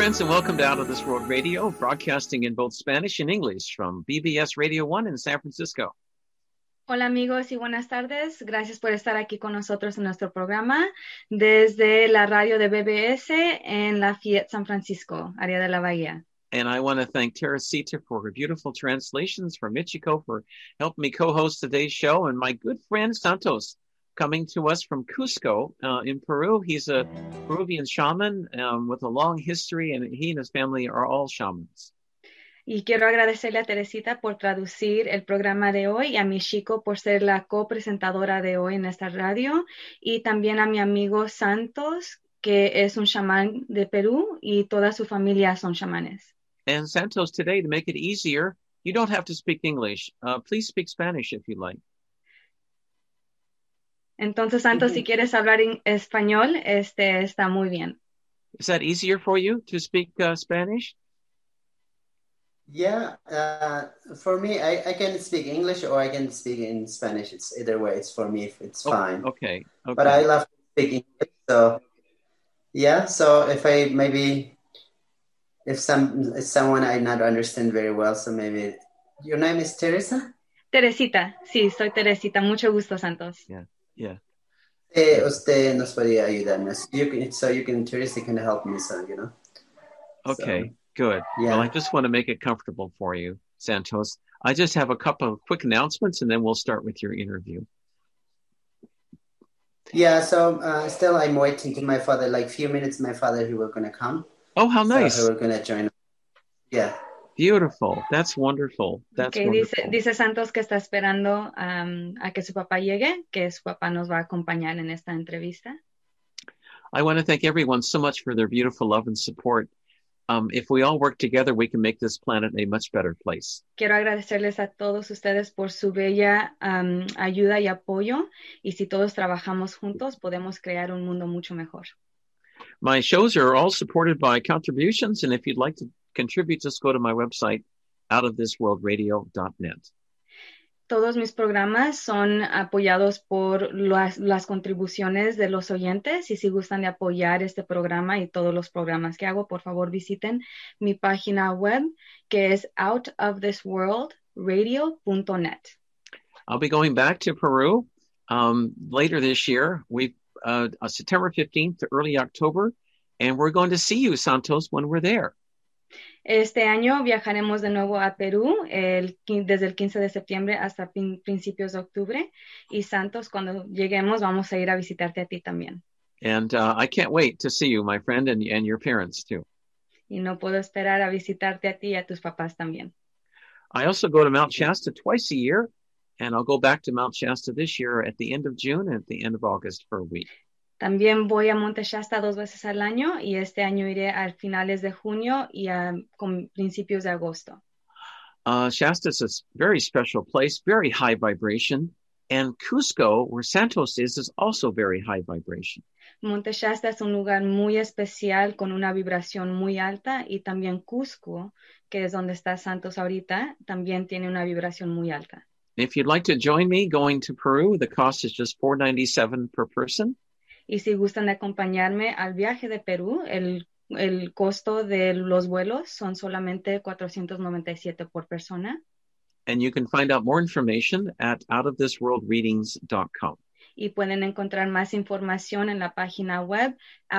friends, and welcome to Out of This World Radio, broadcasting in both Spanish and English from BBS Radio 1 in San Francisco. Hola amigos y buenas tardes. Gracias por estar aquí con nosotros en nuestro programa desde la radio de BBS en Lafayette, San Francisco, área de la Bahía. And I want to thank Teresita for her beautiful translations, for Michiko for helping me co-host today's show, and my good friend Santos, coming to us from Cusco in Peru. He's a Peruvian shaman with a long history, and he and his family are all shamans. Y quiero agradecerle a Teresita por traducir el programa de hoy y a Michiko por ser la copresentadora de hoy en esta radio, y también a mi amigo Santos, que es un chamán de Perú y toda su familia son chamanes. And Santos, today, to make it easier, you don't have to speak English. Please speak Spanish if you like. Entonces, Santos, si quieres hablar en español, está muy bien. Is that easier for you to speak Spanish? Yeah, for me, I can speak English or I can speak in Spanish. It's either way. It's for me. It's fine. Okay. But I love to speak English. So yeah. So if someone I not understand very well, so maybe your name is Teresa? Teresita. Sí, soy Teresita. Mucho gusto, Santos. Yeah. Usted nos podría ayudarnos. Teresa can help me, so you know. Okay. So, good. Yeah. Well, I just want to make it comfortable for you, Santos. I just have a couple of quick announcements, and then we'll start with your interview. Yeah, so still I'm waiting to my father, like few minutes, my father, he will going to come. Oh, how nice. So he will going to join. Yeah. Beautiful. That's wonderful. That's wonderful. Dice Santos que está esperando a que su papá llegue, que su papá nos va a acompañar en esta entrevista. I want to thank everyone so much for their beautiful love and support. If we all work together, we can make this planet a much better place. Quiero agradecerles a todos ustedes por su bella ayuda y apoyo. Y si todos trabajamos juntos, podemos crear un mundo mucho mejor. My shows are all supported by contributions, and if you'd like to contribute, just go to my website, outofthisworldradio.net. Todos mis programas son apoyados por las contribuciones de los oyentes, y si gustan de apoyar este programa y todos los programas que hago, por favor visiten mi página web, que es outofthisworldradio.net. I'll be going back to Peru later this year. September 15th to early October, and we're going to see you, Santos, when we're there. Este año viajaremos de nuevo a Perú desde el 15 de septiembre hasta principios de octubre. Y Santos, cuando lleguemos, vamos a ir a visitarte a ti también. And I can't wait to see you, my friend, and your parents too. Y no puedo esperar a visitarte a ti y a tus papás también. I also go to Mount Shasta twice a year, and I'll go back to Mount Shasta this year at the end of June and at the end of August for a week. También voy a Monte Shasta 2 veces al año, y este año iré a finales de junio y a principios de agosto. Shasta is a very special place, very high vibration, and Cusco, where Santos is also very high vibration. Monte Shasta es un lugar muy especial con una vibración muy alta, y también Cusco, que es donde está Santos ahorita, también tiene una vibración muy alta. If you'd like to join me going to Peru, the cost is just $4.97 per person. Y si gustan de acompañarme al viaje de Perú, el costo de los vuelos son solamente $497 por persona. And you can find out more information at outofthisworldreadings.com. Y pueden encontrar más información en la página web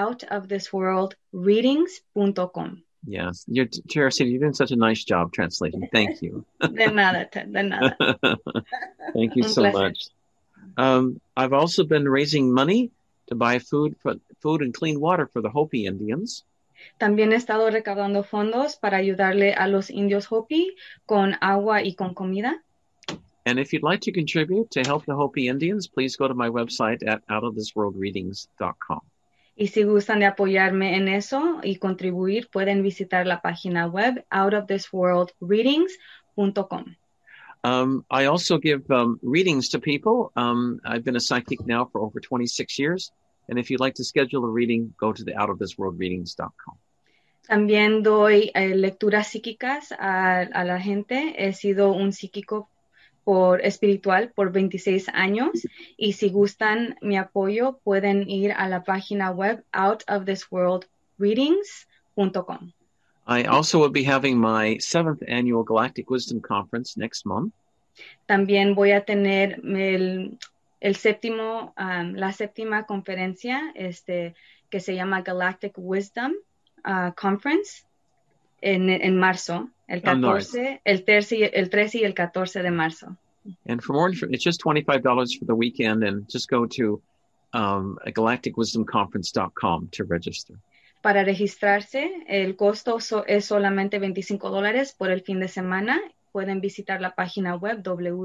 outofthisworldreadings.com. Yes, Teresa, you're doing such a nice job translating. Thank you. De nada, Ted, de nada. Thank you so much. I've also been raising money to buy food and clean water for the Hopi Indians. También he estado recaudando fondos para ayudarle a los indios Hopi con agua y con comida. And if you'd like to contribute to help the Hopi Indians, please go to my website at outofthisworldreadings.com. Y si gustan de apoyarme en eso y contribuir, pueden visitar la página web outofthisworldreadings.com. I also give readings to people. I've been a psychic now for over 26 years. And if you'd like to schedule a reading, go to the outofthisworldreadings.com. También doy lecturas psíquicas a la gente. He sido un psíquico espiritual por 26 años. Y si gustan mi apoyo, pueden ir a la página web outofthisworldreadings.com. I also will be having my 7th annual Galactic Wisdom Conference next month. También voy a tener el séptimo, la séptima conferencia que se llama Galactic Wisdom Conference en marzo, el 14, el 13 y el 14 de marzo. And for more information, it's just $25 for the weekend, and just go to galacticwisdomconference.com to register. Para registrarse, el costo es solamente $25 por el fin de semana. Pueden visitar la página web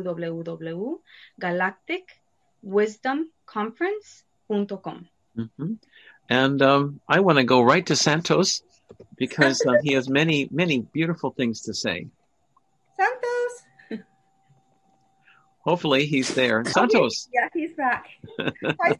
www.galacticwisdomconference.com. Mm-hmm. And I want to go right to Santos because he has many, many beautiful things to say. Santos! Hopefully he's there. Santos! Yeah, he's back. Hi,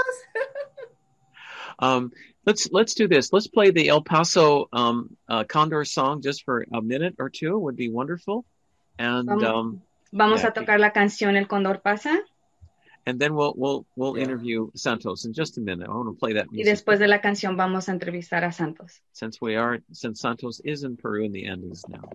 Santos! Let's do this. Let's play the El Paso Condor song just for a minute or two. Would be wonderful. And vamos a tocar la canción El Cóndor Pasa. And then we'll interview Santos in just a minute. I want to play that music. Y después de la canción vamos a entrevistar a Santos. Since Santos is in Peru in the Andes now.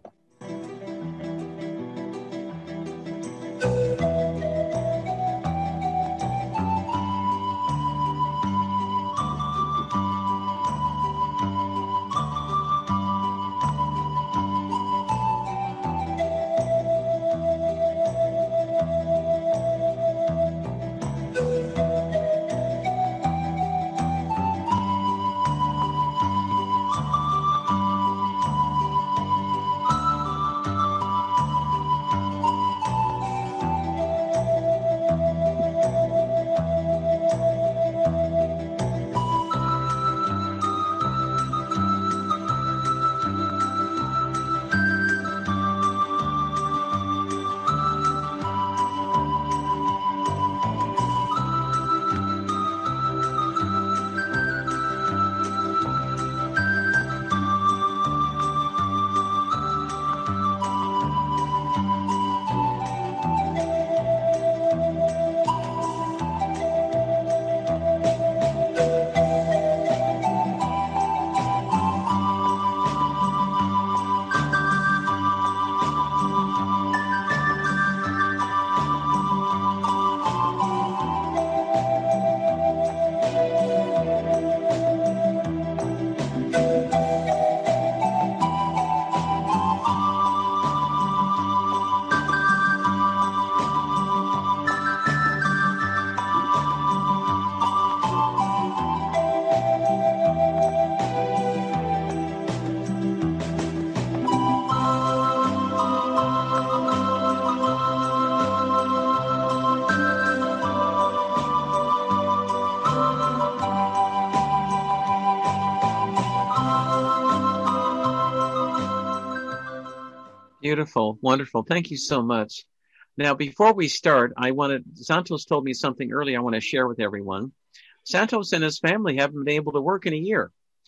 Beautiful. Wonderful. Thank you so much. Now, before we start, Santos told me something earlier I want to share with everyone. Santos and his family haven't been able to work in a year.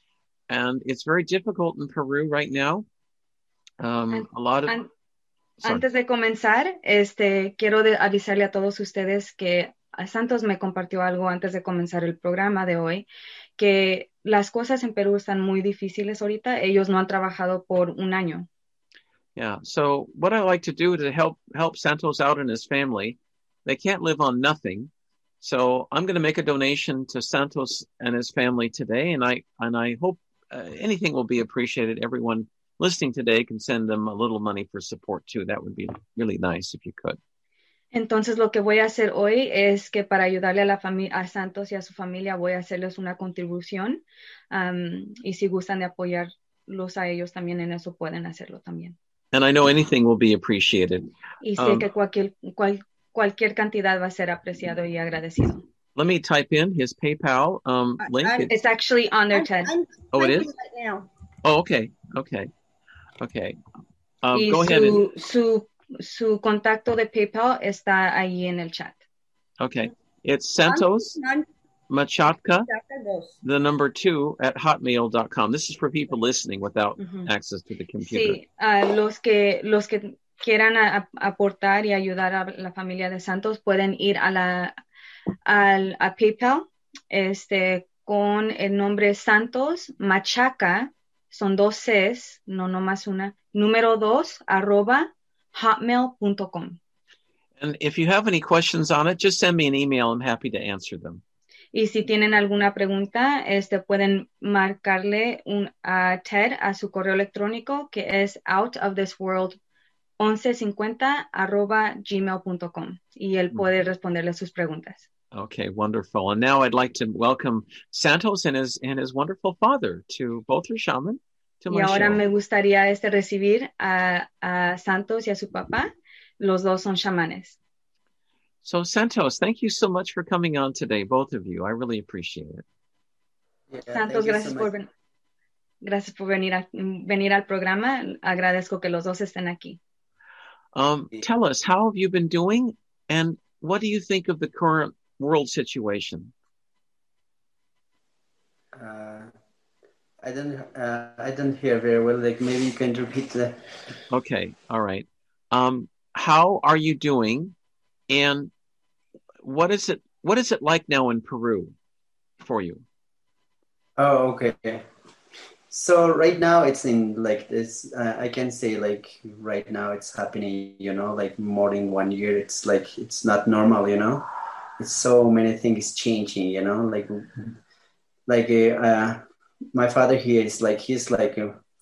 And it's very difficult in Peru right now. Antes de comenzar, quiero avisarle a todos ustedes que Santos me compartió algo antes de comenzar el programa de hoy, que las cosas en Perú están muy difíciles ahorita. Ellos no han trabajado por un año. Yeah. So what I like to do to help Santos out and his family, they can't live on nothing. So I'm going to make a donation to Santos and his family today. And I hope anything will be appreciated. Everyone listening today can send them a little money for support too. That would be really nice if you could. Entonces lo que voy a hacer hoy es que para ayudarle a Santos y a su familia voy a hacerles una contribución. Y si gustan de apoyarlos a ellos también en eso pueden hacerlo también. And I know anything will be appreciated. Y sé que cualquier cantidad va a ser apreciado y agradecido. Let me type in his PayPal link. It's actually on there, Ted. It is? Right now. Oh, okay. Y go ahead. Su contacto de PayPal está ahí en el chat. Okay. It's Santos Machatka, the number 2 at hotmail.com. This is for people listening without access to the computer. Sí, los que quieran aportar y ayudar a la familia de Santos pueden ir a PayPal con el nombre Santos Machaca, son 2 Cs, no nomás una, número 2, @hotmail.com. And if you have any questions on it, just send me an email. I'm happy to answer them. Y si tienen alguna pregunta, pueden marcarle a Ted a su correo electrónico, que es outofthisworld1150 @gmail.com, y él puede responderle sus preguntas. Okay, wonderful. And now I'd like to welcome Santos and his wonderful father to both your shaman to my Y ahora show. me gustaría recibir a Santos y a su papá. Los dos son chamanes. So Santos, thank you so much for coming on today, both of you. I really appreciate it. Yeah, Santos, thank you gracias so por much. gracias por venir al programa. Agradezco que los dos estén aquí. Tell us, how have you been doing, and what do you think of the current world situation? I don't hear very well. Like, maybe you can repeat that. Okay, all right. How are you doing, and what is it like now in Peru for you? Oh, okay. So right now it's in like this. I can say like right now it's happening. Like more than 1 year. It's like it's not normal. It's so many things changing. My father here is like he's like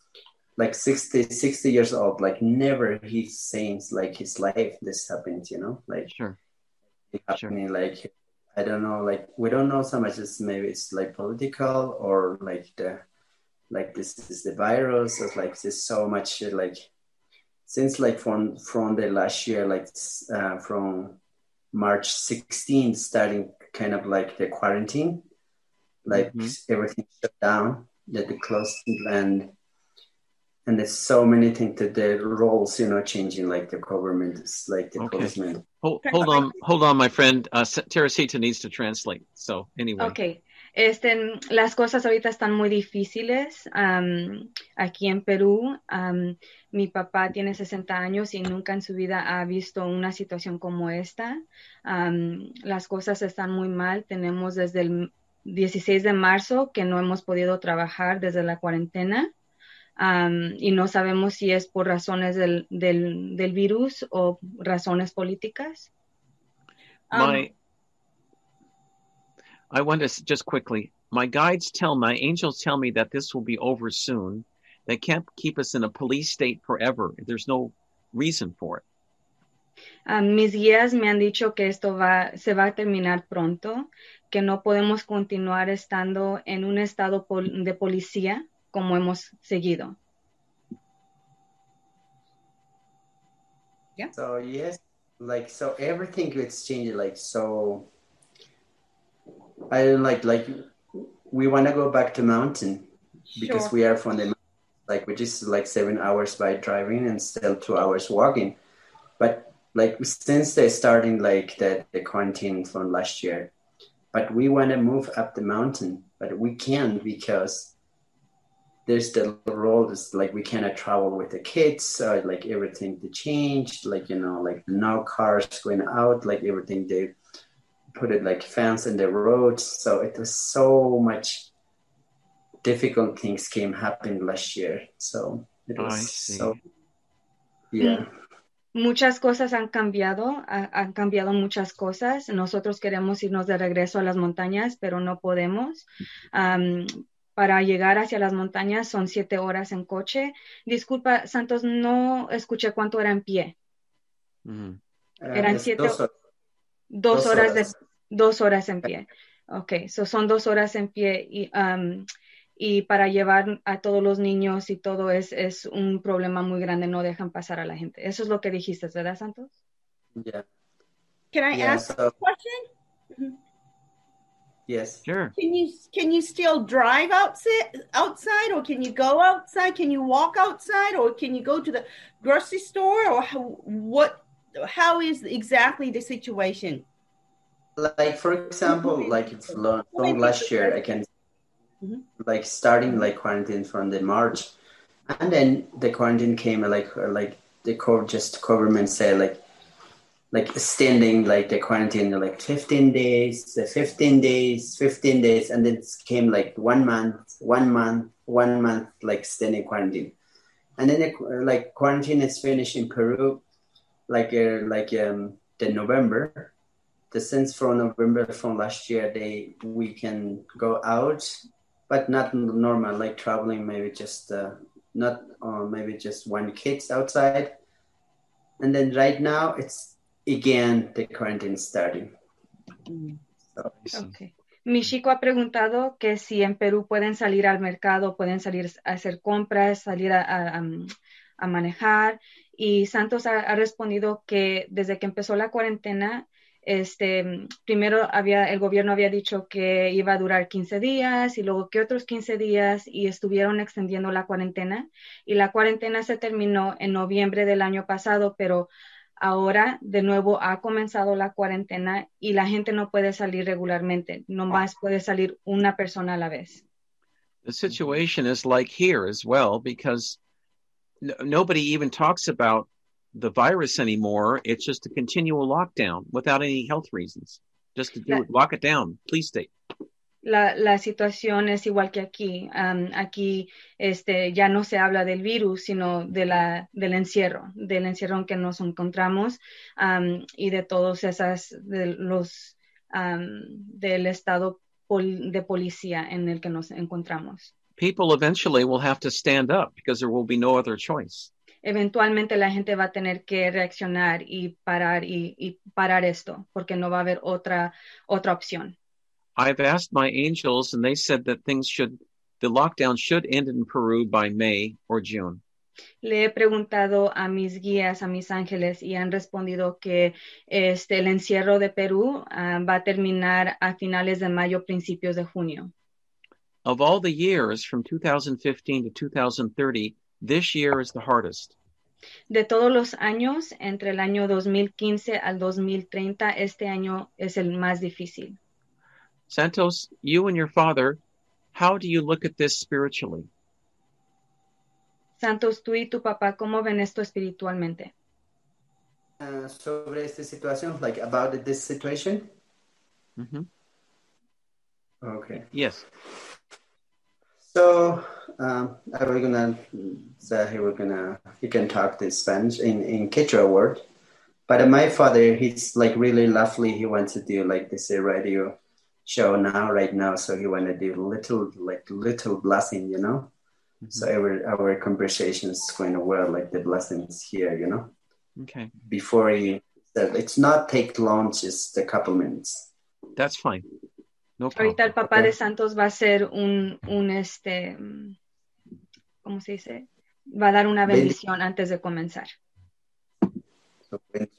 60 years old. Like never he's saying like his life this happens. Like Sure. happening. Like I don't know. Like we don't know so much as maybe it's like political or like this is the virus. It's like there's so much like since like from the last year, like from March 16th, starting kind of like the quarantine, like everything shut down, the closing, and there's so many things that the roles, changing, like the government is like the policeman. Hold on, my friend. Teresita needs to translate. So anyway. Okay. Las cosas ahorita están muy difíciles aquí en Perú. Mi papá tiene 60 años y nunca en su vida ha visto una situación como esta. Las cosas están muy mal. Tenemos desde el 16 de marzo que no hemos podido trabajar desde la cuarentena. Y no sabemos si es por razones del virus o razones políticas. I want to just quickly, my angels tell me that this will be over soon. They can't keep us in a police state forever. There's no reason for it. Mis guías me han dicho que esto se va a terminar pronto, que no podemos continuar estando en un estado de policía como hemos seguido. Yeah. So yes, like so everything gets changed. Like so, I like we want to go back to mountain because Sure. we are from the which is like 7 hours by driving and still 2 hours walking. But like since they starting like the quarantine from last year, but we want to move up the mountain, but we can't because there's the role is like we cannot travel with the kids, like everything they changed, like like no cars going out, like everything they put it like fence in the road. So it was so much difficult things happen last year. So it was so yeah. Muchas cosas han cambiado muchas cosas. Nosotros queremos irnos de regreso a las montañas, pero no podemos. Para llegar hacia las montañas son 7 horas en coche. Disculpa, Santos, no escuché cuánto era en pie. Eran 7 2 horas. 2 horas en pie. Ok, son 2 horas en pie y para llevar a todos los niños y todo es un problema muy grande, no dejan pasar a la gente. Eso es lo que dijiste, ¿verdad, Santos? Yeah. Can I ask a question? Yes. Sure. Can you still drive outside, or can you go outside? Can you walk outside, or can you go to the grocery store, or how is exactly the situation? Like for example, like it's from last year, I can like starting like quarantine from the March, and then the quarantine came like the government say like extending like the quarantine, like 15 days, 15 days, 15 days, and then it came like 1 month, like extending quarantine. And then like quarantine is finished in Peru, the November. Since from November from last year, we can go out, but not normal, like traveling, maybe just maybe just one kids outside. And then right now it's again the quarantine starting. Okay. Michiko ha preguntado que si en Perú pueden salir al mercado, pueden salir a hacer compras, salir a manejar. Y Santos ha respondido que desde que empezó la cuarentena, primero el gobierno había dicho que iba a durar 15 días y luego que otros 15 días y estuvieron extendiendo la cuarentena. Y la cuarentena se terminó en noviembre del año pasado, pero ahora de nuevo ha comenzado la cuarentena y la gente no puede salir regularmente, nomás puede salir una persona a la vez. The situation is like here as well, because nobody even talks about the virus anymore. It's just a continual lockdown without any health reasons. Just to lock it down. Please stay. La situación es igual que aquí. Aquí ya no se habla del virus, sino del encierro en que nos encontramos y de todos del estado de policía en el que nos encontramos. People eventually will have to stand up because there will be no other choice. Eventualmente la gente va a tener que reaccionar y parar esto, porque no va a haber otra opción. I've asked my angels, and they said that the lockdown should end in Peru by May or June. Le he preguntado a mis guías, a mis ángeles, y han respondido que el encierro de Perú va a terminar a finales de mayo, principios de junio. Of all the years from 2015 to 2030, this year is the hardest. De todos los años, entre el año 2015 al 2030, este año es el más difícil. Santos, you and your father, how do you look at this spiritually? Santos, tú y tu papá, ¿cómo ven esto espiritualmente? Sobre esta situación, like about this situation? Mm-hmm. Okay. Yes. So, he can talk the Spanish in Quechua word. But my father, he's like really lovely. He wants to do like this radio show right now. So he want to do little blessing, you know. Mm-hmm. So our conversation is going to wear like the blessings here, you know. Okay. Before it's not take long, just a couple minutes. That's fine. No problem. Ahorita el papá de Santos va a hacer ¿cómo se dice? Va a dar una bendición antes de comenzar. So,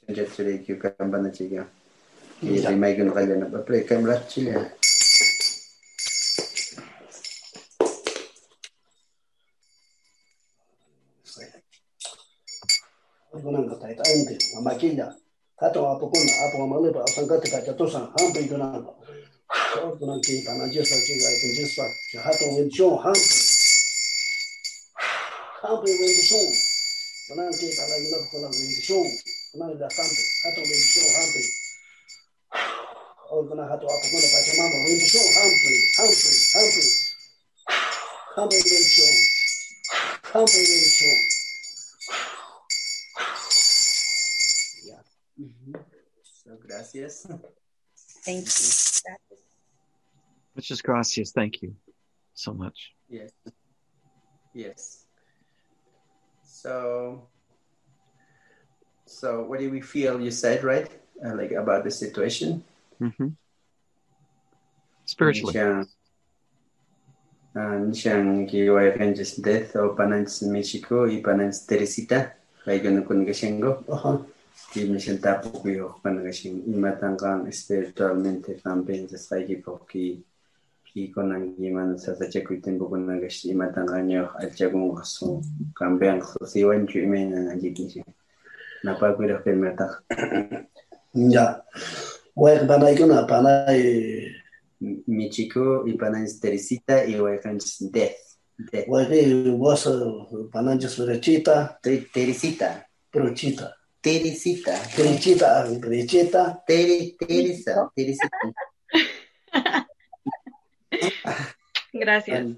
gracias. Thank you. Muchas gracias. Thank you so much. Yes. So what do we feel? You said, right? Like about the situation? Mm-hmm. Spiritually. Nishang kiwa kan just death o panans Mexico y panans Teresita. Kaya ganun ko nagasyengo. Di mission tapo ko yung panagasyen. Imatang kang spiritualmente campaign sa saiki po ki ko nang giman sa check tempo ko nagasyen. Imatang kanyo at chagong kaso campaign so siwan ju imen na nagitin napagwira ko mata. Ya. Wai panay ko na panay Mexico y panay Teresita y wai kan death. Wai was panay just Teresita. Teresita. Prochita. Teresita. Teresita. Teresita. Gracias.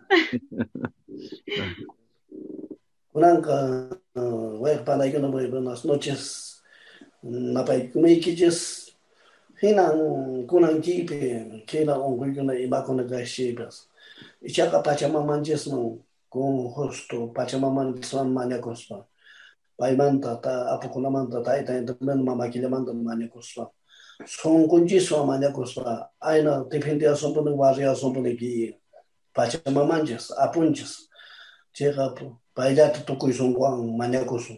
Kunang wek panay ko na mo buenas noches. Napay kumikijis hinang kunang jipe kila ongkoy ko na iba ko na gashibas. Ichaka pachamamanjes no kung hosto pachamamanjes man manya kospa. Paimanta ta apukunamanta ta ita men mamakilamanta manya kospa. Son kunji so manya kospa. Aina dependia sompone waria sompone ki pachamamanjes apunjes. 제가 바이자트 듣고 있은 거 만나고서.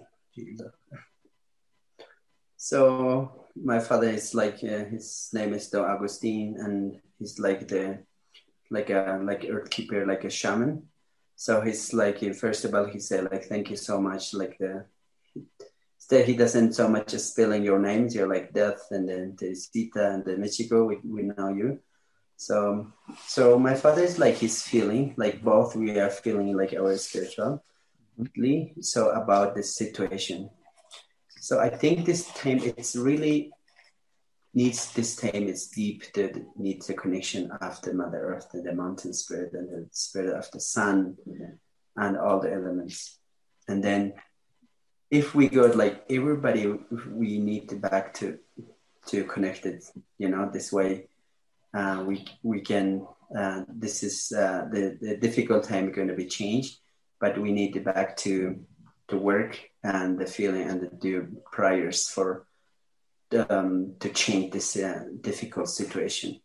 So my father is like his name is Don Agustin, and he's like a earth keeper, like a shaman. So he's like first of all he said like thank you so much, like still he doesn't so much as spelling your names. You're like Death and then Teresita and then Michiko. We know you. So my father is like he's feeling like both we are feeling like our spiritually so about this situation. So I think this time it's really needs this time it's deep to needs a connection of the Mother Earth and the mountain spirit and the spirit of the sun and all the elements. And then if we go like everybody we need to back to connect it, this way. We can, this is the difficult time going to be changed, but we need to back to work and the feeling and to do prayers for to change this difficult situation.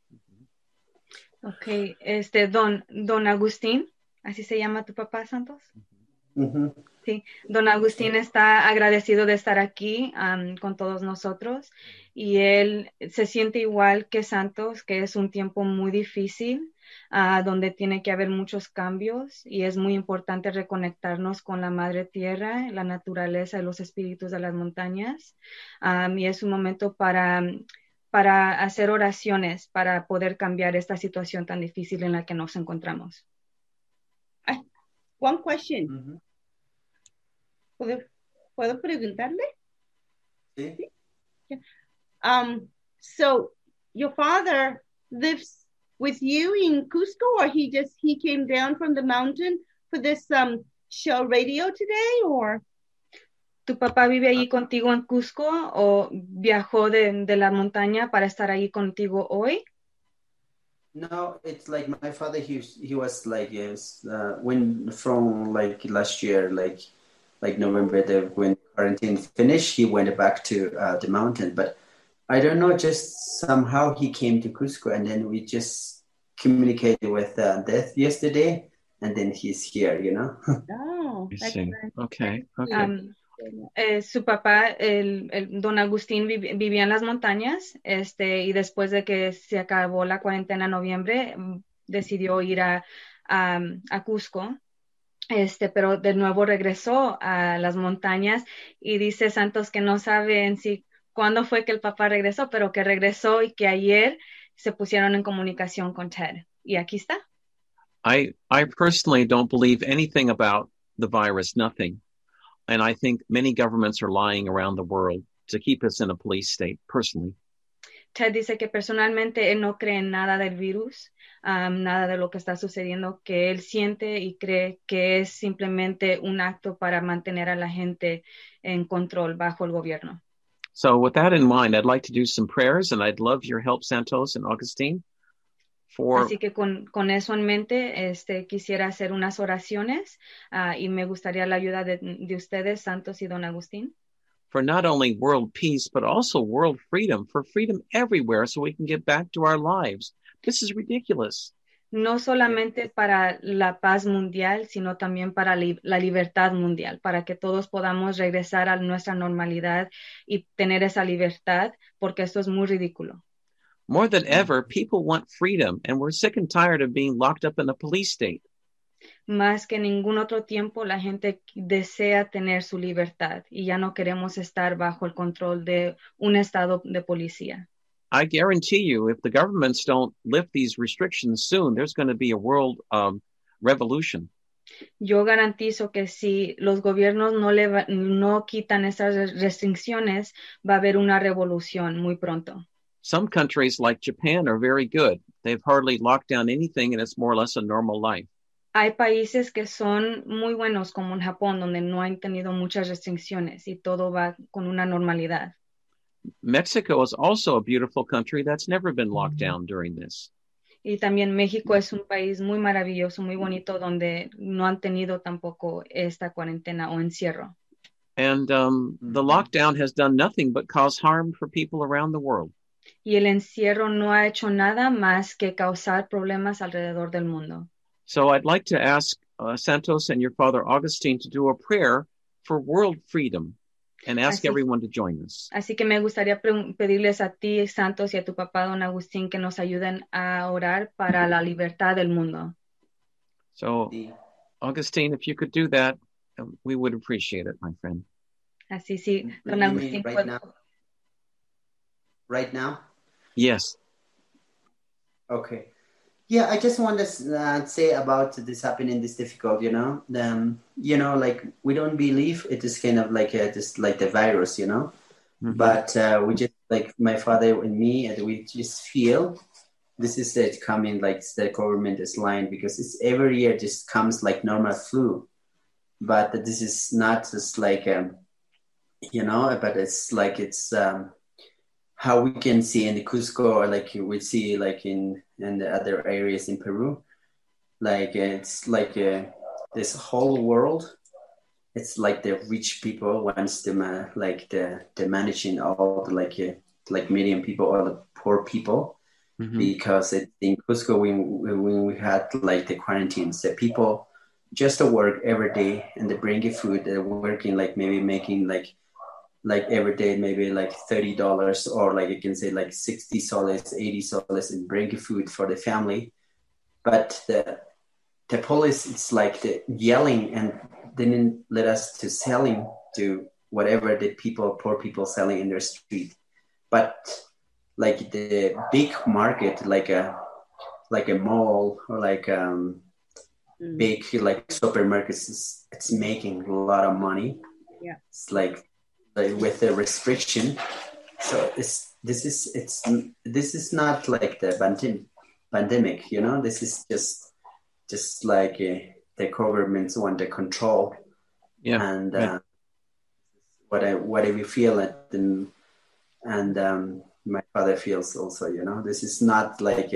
Okay, Don Agustín, ¿así se llama tu papá, Santos? Mm-hmm. Sí, Don Agustín está agradecido de estar aquí con todos nosotros y él se siente igual que Santos, que es un tiempo muy difícil, donde tiene que haber muchos cambios y es muy importante reconectarnos con la Madre Tierra, la naturaleza y los espíritus de las montañas. Y es un momento para hacer oraciones para poder cambiar esta situación tan difícil en la que nos encontramos. One question. Mm-hmm. ¿Puedo preguntarle? Sí. So your father lives with you in Cusco, or he came down from the mountain for this show radio today, or? ¿Tu papá vive ahí contigo en Cusco o viajó de la montaña para estar ahí contigo hoy? No, it's like my father. He was like when from like last year, like November, when quarantine finished, he went back to the mountain. But I don't know, just somehow he came to Cusco, and then we just communicated with Death yesterday, and then he's here. Oh, I see. Okay. Su papá, el Don Agustín, vivía en las montañas, y después de que se acabó la cuarentena en noviembre, decidió ir a Cusco, pero de nuevo regresó a las montañas y dice Santos que no sabe en sí cuándo fue que el papá regresó, pero que regresó y que ayer se pusieron en comunicación con Ted. Y aquí está. I personally don't believe anything about the virus, nothing. And I think many governments are lying around the world to keep us in a police state, personally. Ted dice que personalmente él no cree en nada del virus, nada de lo que está sucediendo, que él siente y cree que es simplemente un acto para mantener a la gente en control bajo el gobierno. So with that in mind, I'd like to do some prayers, and I'd love your help, Santos and Augustine. Así que con eso en mente, quisiera hacer unas oraciones y me gustaría la ayuda de ustedes, Santos y Don Agustín. For not only world peace, but also world freedom, for freedom everywhere so we can get back to our lives. This is ridiculous. No solamente para la paz mundial, sino también para la libertad mundial, para que todos podamos regresar a nuestra normalidad y tener esa libertad, porque esto es muy ridículo. More than ever, people want freedom, and we're sick and tired of being locked up in a police state. Más que ningún otro tiempo, la gente desea tener su libertad y ya no queremos estar bajo el control de un estado de policía. I guarantee you, if the governments don't lift these restrictions soon, there's going to be a world revolution. Yo garantizo que si los gobiernos no quitan esas restricciones, va a haber una revolución muy pronto. Some countries like Japan are very good. They've hardly locked down anything and it's more or less a normal life. Hay países que son muy buenos, como en Japón, donde no han tenido muchas restricciones y todo va con una normalidad. Mexico is also a beautiful country that's never been locked down during this. Y también México es un país muy maravilloso, muy bonito, donde no han tenido tampoco esta cuarentena o encierro. And the lockdown has done nothing but cause harm for people around the world. Y el encierro no ha hecho nada más que causar problemas alrededor del mundo. So I'd like to ask Santos and your father Augustine to do a prayer for world freedom and ask everyone to join us. Así que me gustaría pedirles a ti, Santos, y a tu papá, don Agustín, que nos ayuden a orar para la libertad del mundo. So, Augustine, if you could do that, we would appreciate it, my friend. Así sí, don You Agustín. mean right now? Yes. Okay. Yeah, I just want to say about this happening, this difficult, like we don't believe it is kind of like just like the virus, Mm-hmm. But we just like my father and me, and we just feel this is it coming, like the government is lying, because it's every year just comes like normal flu, but this is not just like, but it's like it's how we can see in the Cusco, or like we see like in the other areas in Peru, like it's like this whole world. It's like the rich people wants to the managing all the like medium people or the poor people, Mm-hmm. because in Cusco when we had like the quarantines, the people just to work every day and they bring you food. They're working like maybe making like every day maybe like $30, or like you can say like 60 soles, 80 soles, and bring food for the family. But the police, it's like the yelling and didn't let us to selling to whatever the poor people selling in their street. But like the big market, like a mall or like big like supermarkets, it's making a lot of money. Yeah, it's like with the restriction. So this is not like the pandemic, this is just like the governments want to control. Yeah. And right. what we feel it, and my father feels also, this is not like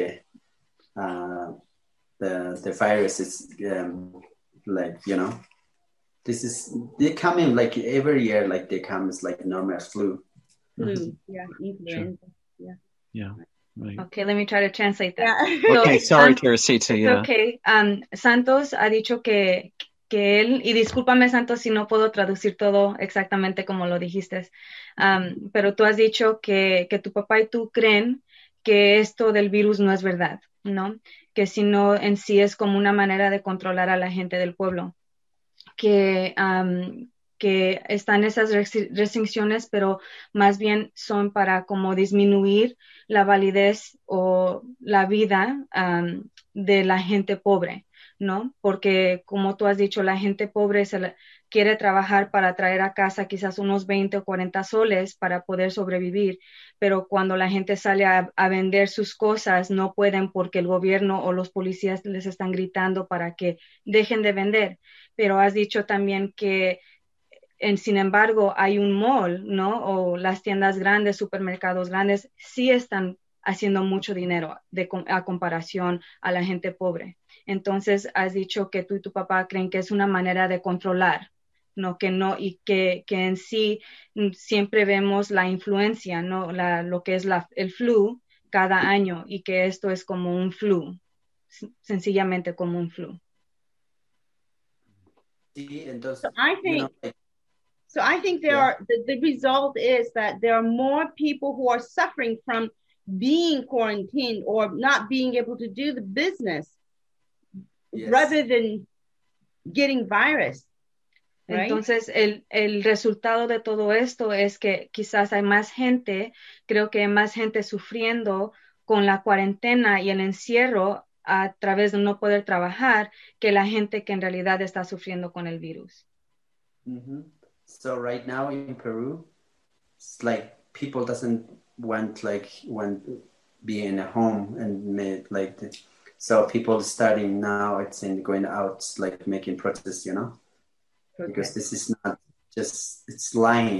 the virus is like, this is, they come in like every year, like they come as like normal flu. flu, yeah, influenza, sure. Yeah. Right. Okay, let me try to translate that. yeah. Okay, sorry, Teresita. Yeah. Okay, Santos ha dicho que él, y discúlpame Santos si no puedo traducir todo exactamente como lo dijiste, pero tú has dicho que tu papá y tú creen que esto del virus no es verdad, ¿no? Que sino en sí es como una manera de controlar a la gente del pueblo. Que están esas restricciones, pero más bien son para como disminuir la validez o la vida de la gente pobre, ¿no? Porque como tú has dicho, la gente pobre quiere trabajar para traer a casa quizás unos 20 o 40 soles para poder sobrevivir, pero cuando la gente sale a vender sus cosas no pueden porque el gobierno o los policías les están gritando para que dejen de vender. Pero has dicho también que sin embargo hay un mall, ¿no? O las tiendas grandes, supermercados grandes, sí están haciendo mucho dinero a comparación a la gente pobre. Entonces has dicho que tú y tu papá creen que es una manera de controlar, ¿no? Que no, y que en sí siempre vemos la influencia, ¿no? Lo que es el flu cada año, y que esto es como un flu, sencillamente como un flu. Sí, entonces, So I think the result is that there are more people who are suffering from being quarantined or not being able to do the business, yes, rather than getting virus. Right? Entonces, el resultado de todo esto es que quizás hay más gente, creo que hay más gente sufriendo con la cuarentena y el encierro a través de no poder trabajar que la gente que en realidad está sufriendo con el virus. Mm-hmm. So right now in Peru, it's like people doesn't want be in a home and so people starting now it's in going out like making protests, because this is not just it's lying,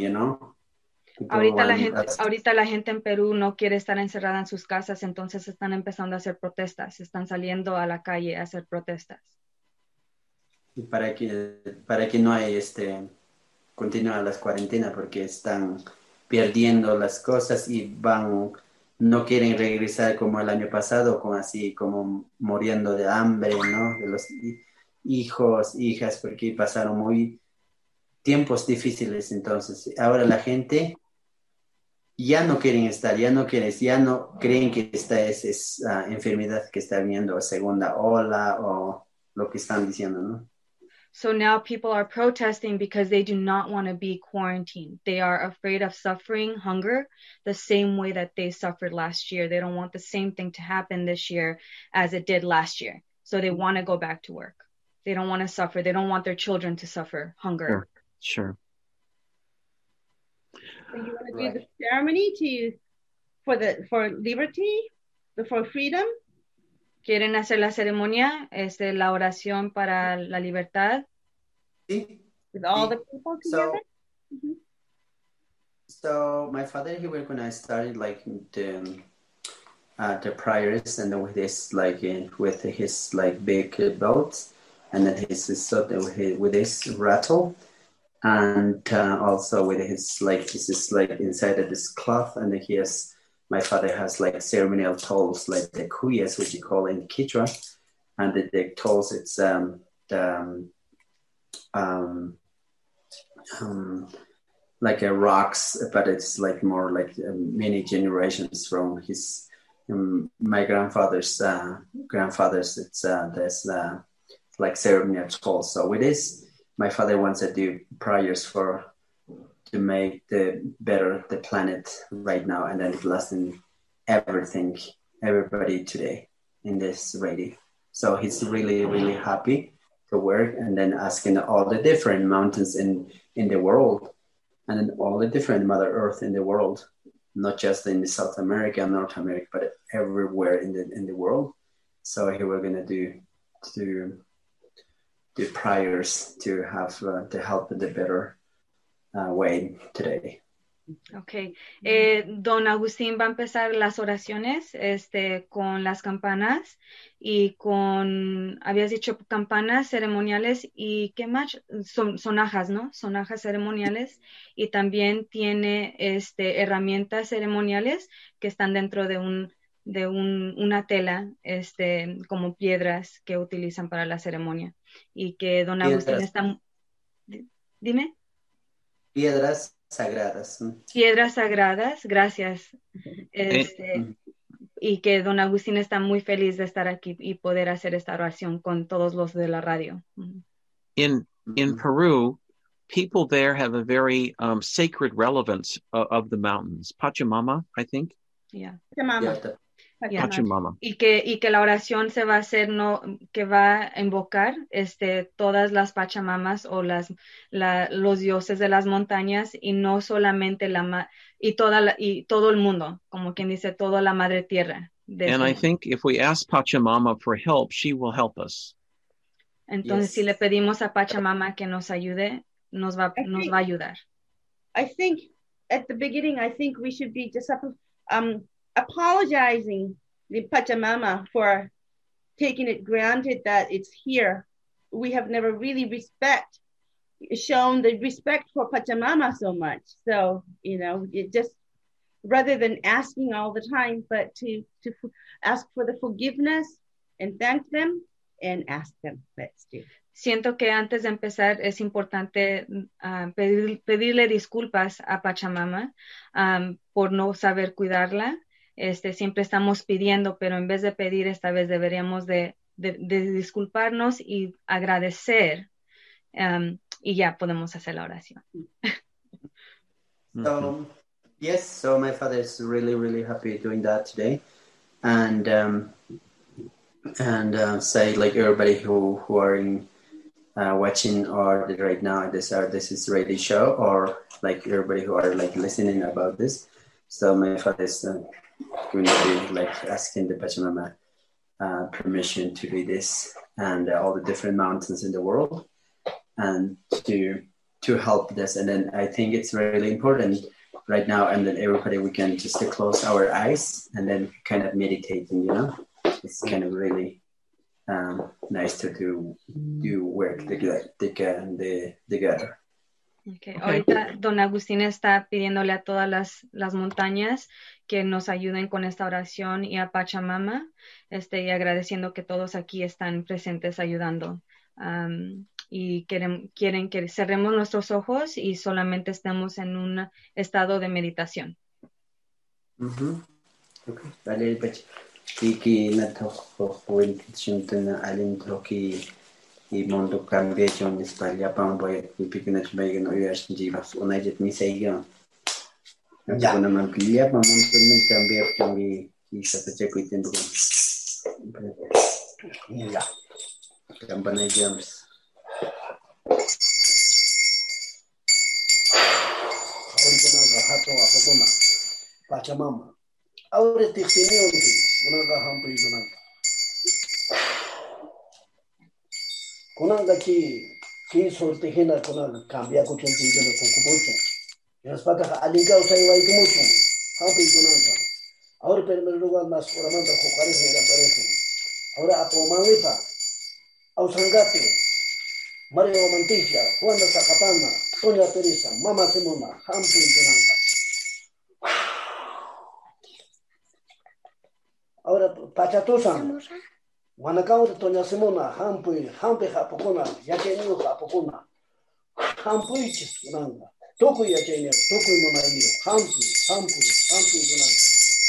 Ahorita la gente en Perú no quiere estar encerrada en sus casas, entonces están empezando a hacer protestas, están saliendo a la calle a hacer protestas. Y para que no hay continúa las cuarentenas porque están perdiendo las cosas y no quieren regresar como el año pasado, como muriendo de hambre, ¿no? De los hijos, hijas, porque pasaron tiempos difíciles. Entonces, ahora la gente ya no creen que esta es enfermedad que está viendo, segunda ola o lo que están diciendo, ¿no? So now people are protesting because they do not want to be quarantined. They are afraid of suffering hunger the same way that they suffered last year. They don't want the same thing to happen this year as it did last year. So they want to go back to work. They don't want to suffer. They don't want their children to suffer hunger. Sure. So you want to do the ceremony for liberty, for freedom? ¿Quieren hacer la ceremonia, la oración para la libertad? Sí. With all the people together? So my father, he was when I started like the prayers and with this with his big belts and then with his rattle and also with his this is inside of this cloth and my father has ceremonial tolls like the cuyas, which you call in Quechua, and the tolls it's like a rocks, but it's more many generations from his my grandfather's it's there's ceremonial tolls. So with this my father wants to do prayers to make the planet right now, and then it lasting everybody today in this radio. So he's really, really happy to work and then asking all the different mountains in the world and then all the different Mother Earth in the world, not just in South America, North America, but everywhere in the world. So here we're gonna do prayers to have to help in the better way today. Okay. Don Agustín va a empezar las oraciones con las campanas y habías dicho campanas ceremoniales y ¿qué más? Sonajas, ¿no? Sonajas ceremoniales y también tiene herramientas ceremoniales que están dentro de una tela, como piedras que utilizan para la ceremonia y que Don Agustín está... Dime. Piedras sagradas. Piedras sagradas, gracias. Y que Don Agustín está muy feliz de estar aquí y poder hacer esta oración con todos los de la radio. In Peru, people there have a very sacred relevance of the mountains. Pachamama, I think. Yeah. Pachamama. Yeah. Pachamama. Y que la oración se va a hacer, que va a invocar todas las Pachamamas o los dioses de las montañas y no solamente y todo el mundo, como quien dice, toda la madre tierra. And I think if we ask Pachamama for help, she will help us. Entonces, si le pedimos a Pachamama que nos ayude, nos va a ayudar. I think at the beginning, we should be just apologizing the Pachamama for taking it granted that it's here. We have never really shown the respect for Pachamama so much. So, it just, rather than asking all the time, but to ask for the forgiveness and thank them and ask them. Let's do. Siento que antes de empezar es importante pedirle disculpas a Pachamama por no saber cuidarla. Siempre estamos pidiendo, pero en vez de pedir, esta vez deberíamos de disculparnos y agradecer, y ya podemos hacer la oración. So, yes, so my father is really, really happy doing that today. And and say like everybody who are in watching or right now this is radio show, or like everybody who are like listening about this. So my father is going to be like asking the Pachamama permission to do this and all the different mountains in the world, and to help this. And then I think it's really important right now, and then everybody we can just close our eyes and then kind of meditating, it's kind of really nice to do work together. Okay. Ahorita don Agustín está pidiéndole a todas las montañas que nos ayuden con esta oración y a Pachamama, y agradeciendo que todos aquí están presentes ayudando. Y quieren que cerremos nuestros ojos y solamente estemos en un estado de meditación. Okay. Vale, Kiki na tohuen chuntana alin toki y mondo cambia John España para voy picking megan o yas jibas united mi seigan. Ya una mamplia para mondo cambia tambi y se te cuiten ya. Campana James. Original hato apokona. Pachamama. Ahora te extendió kunanga hampu kunanga ki sorte hena kunanga cambia ko chonti gena ko kubocho yaspata aliga usai wai kumucho hampu kunanga ahora primer lugar mas oramanda ko kare hera parejo ahora apomawipa au sangate Mario Manticia Juan de Zacapana Doña Teresa Mama Simona hampu kunanga. Ahora Pachatosan Wanakao de Toña Simona Hampi Hapokona Yakenio Hapokona Hampi Nanga Toku Yakenio Toku Monaio Hampi Nanga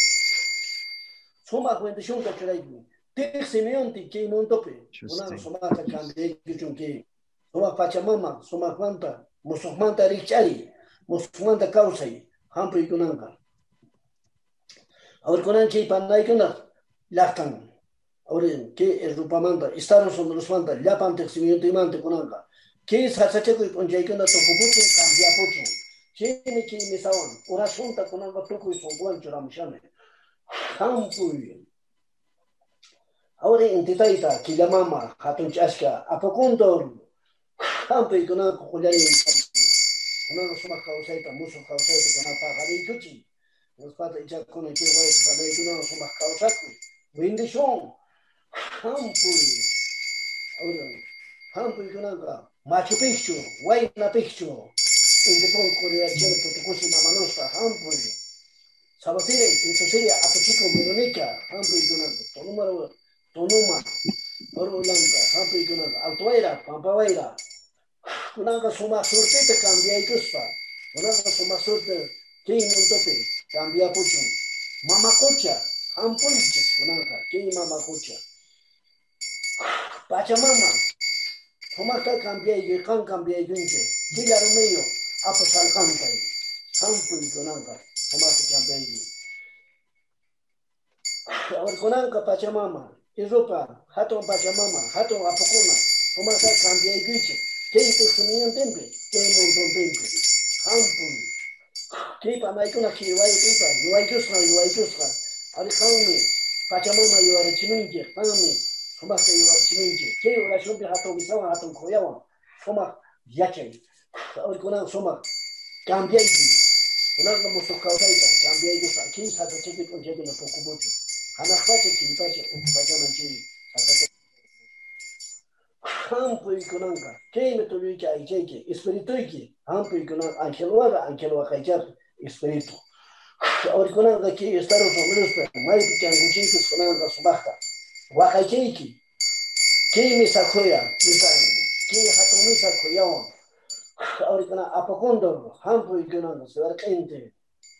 Soma when the Shunka Chiraiki Take Simeonti came on tope Una Somata Cambia Chunki Soma Pachamama Soma Quanta Musumanta Richari Musumanta Kausai Hampi Nanga. Ahora con que Panaikana Lactan. Ahora que el Rupamanta, estaron sobre los fantas, ya panteximiento y mante con anga. Que es Hasacheco y con Jaikana Tokupucho, cambia pocho. Que me saban, una junta con anga toco y son guancho ramchame. Hampuy. Ahora en Titaita, que la mama, Hatun Chasca, Apocondor, Hampuy con anga Julián. Con anga suma causaita, muso causaita con anga Pajarikuchi. Los padres ya con el que voy a para que no somos causados. Bendición. Hampuy. Ahora, Hampuy con anga. Machu Picchu, Huayna Picchu. En the pon Corea Chile, Potocosi, Mamanosta, Hampuy. Sabasire, en Soseria, Apochico, Veronica, Hampuy con anga. Tonuma, Oro Blanca, Hampuy con anga. Altuaira, Pampawaira. Con anga suma suerte te cambia y cuspa. Con anga suma suerte. Kei montope, cambia pucho. Mama cocha, hampoliches, kunanga, kei mama cocha. Pachamama, tomaka cambia y kan cambia y junche. Kila romeo, aposal cantai. Hampul kunanga, tomaka cambia y. Ahora kunanga Pachamama, Europa, hato Pachamama, hato apocona, tomaka cambia y junche. Kei te sumian tempe, kei monton tempe. Hampul. Kipa maikuna kiwai kipa yuai kusra ari kaumi Pachamama yuari chiminje kaumi soma ke yuari chiminje ke ora shombi hato bisawa hato koyawa soma yache ari kuna soma cambiaji kuna no musokausaita cambiaji sa ki sa to cheki on cheki no pokubuti hana kwache ki pache Pachamama chi hata Hampu ikunanga ke me to yuki ai cheki espirituiki hampu ikunanga angeloa kaichar espiritu. Ahora con aquí estaron sobre mai picanguchitos con anga subaja. Wakaichiki. Que me sacoya, que me sacoya. Ahora con apocondo, hampo y con se va gente.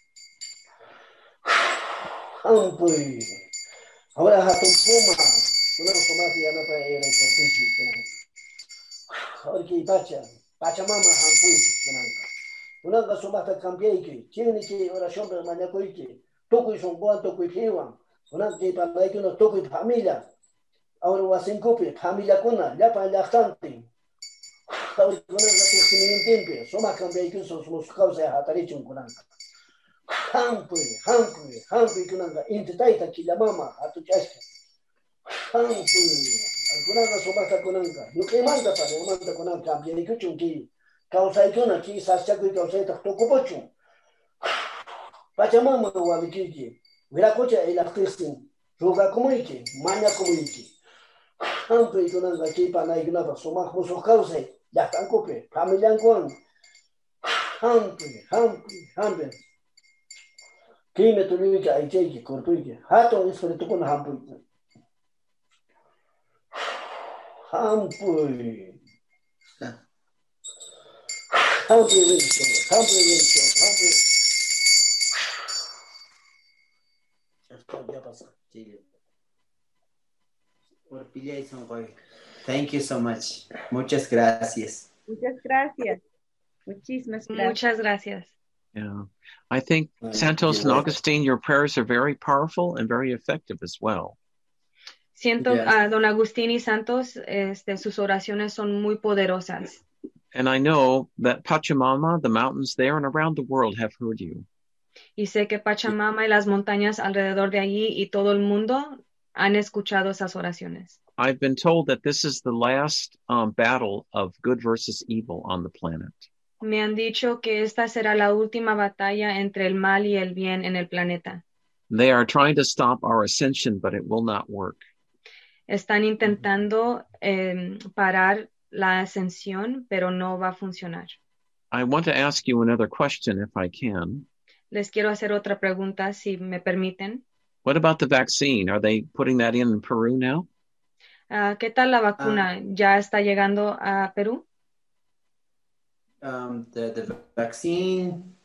Hampo. Ahora hatun puma, una somati ya no para ir por pichi con. Ahora que Pachamama hampo y con anga. Unanga somata cambiaiki, tiene que oración de mañacoiki, toco y son guan, toco y piwan, unanga que para que no toco y familia, ahora wasin kopi familia kuna llapan llaqtantin ahora kuna la soma cambia que somos causa hatarichun kunanka hampi kunanka intitaita kilamama atuchashka hampi kunanka somata kunanka nuqimanta para manta kunanka cambia que chunki causa kuna ki saschaku causa ta tokopochun Pachamama wabikiki virakocha ilaqtisin ruga komuiki maña komuiki hampi kunanka kipa naikunapa soma musuq kawsay llaqtankupi familiankuwan hampi kime tuluyki aychayki kortuyki hatun espiritukuna hampi Thank you so much. Muchas gracias. Muchas gracias. Muchísimas gracias. Muchas gracias. Yeah. I think Santos and Augustine, your prayers are very powerful and very effective as well. Siento, Yes. Don Agustín y Santos, sus oraciones son muy poderosas. And I know that Pachamama, the mountains there and around the world have heard you. Y sé que Pachamama y las montañas alrededor de allí y todo el mundo han escuchado esas oraciones. I've been told that this is the last battle of good versus evil on the planet. Me han dicho que esta será la última batalla entre el mal y el bien en el planeta. They are trying to stop our ascension, but it will not work. Están intentando parar la ascensión, pero no va a funcionar. I want to ask you another question if I can. Les quiero hacer otra pregunta, si me permiten. What about the vaccine? Are they putting that in Peru now? ¿Qué tal la vacuna? ¿Ya está llegando a Perú? The vaccine,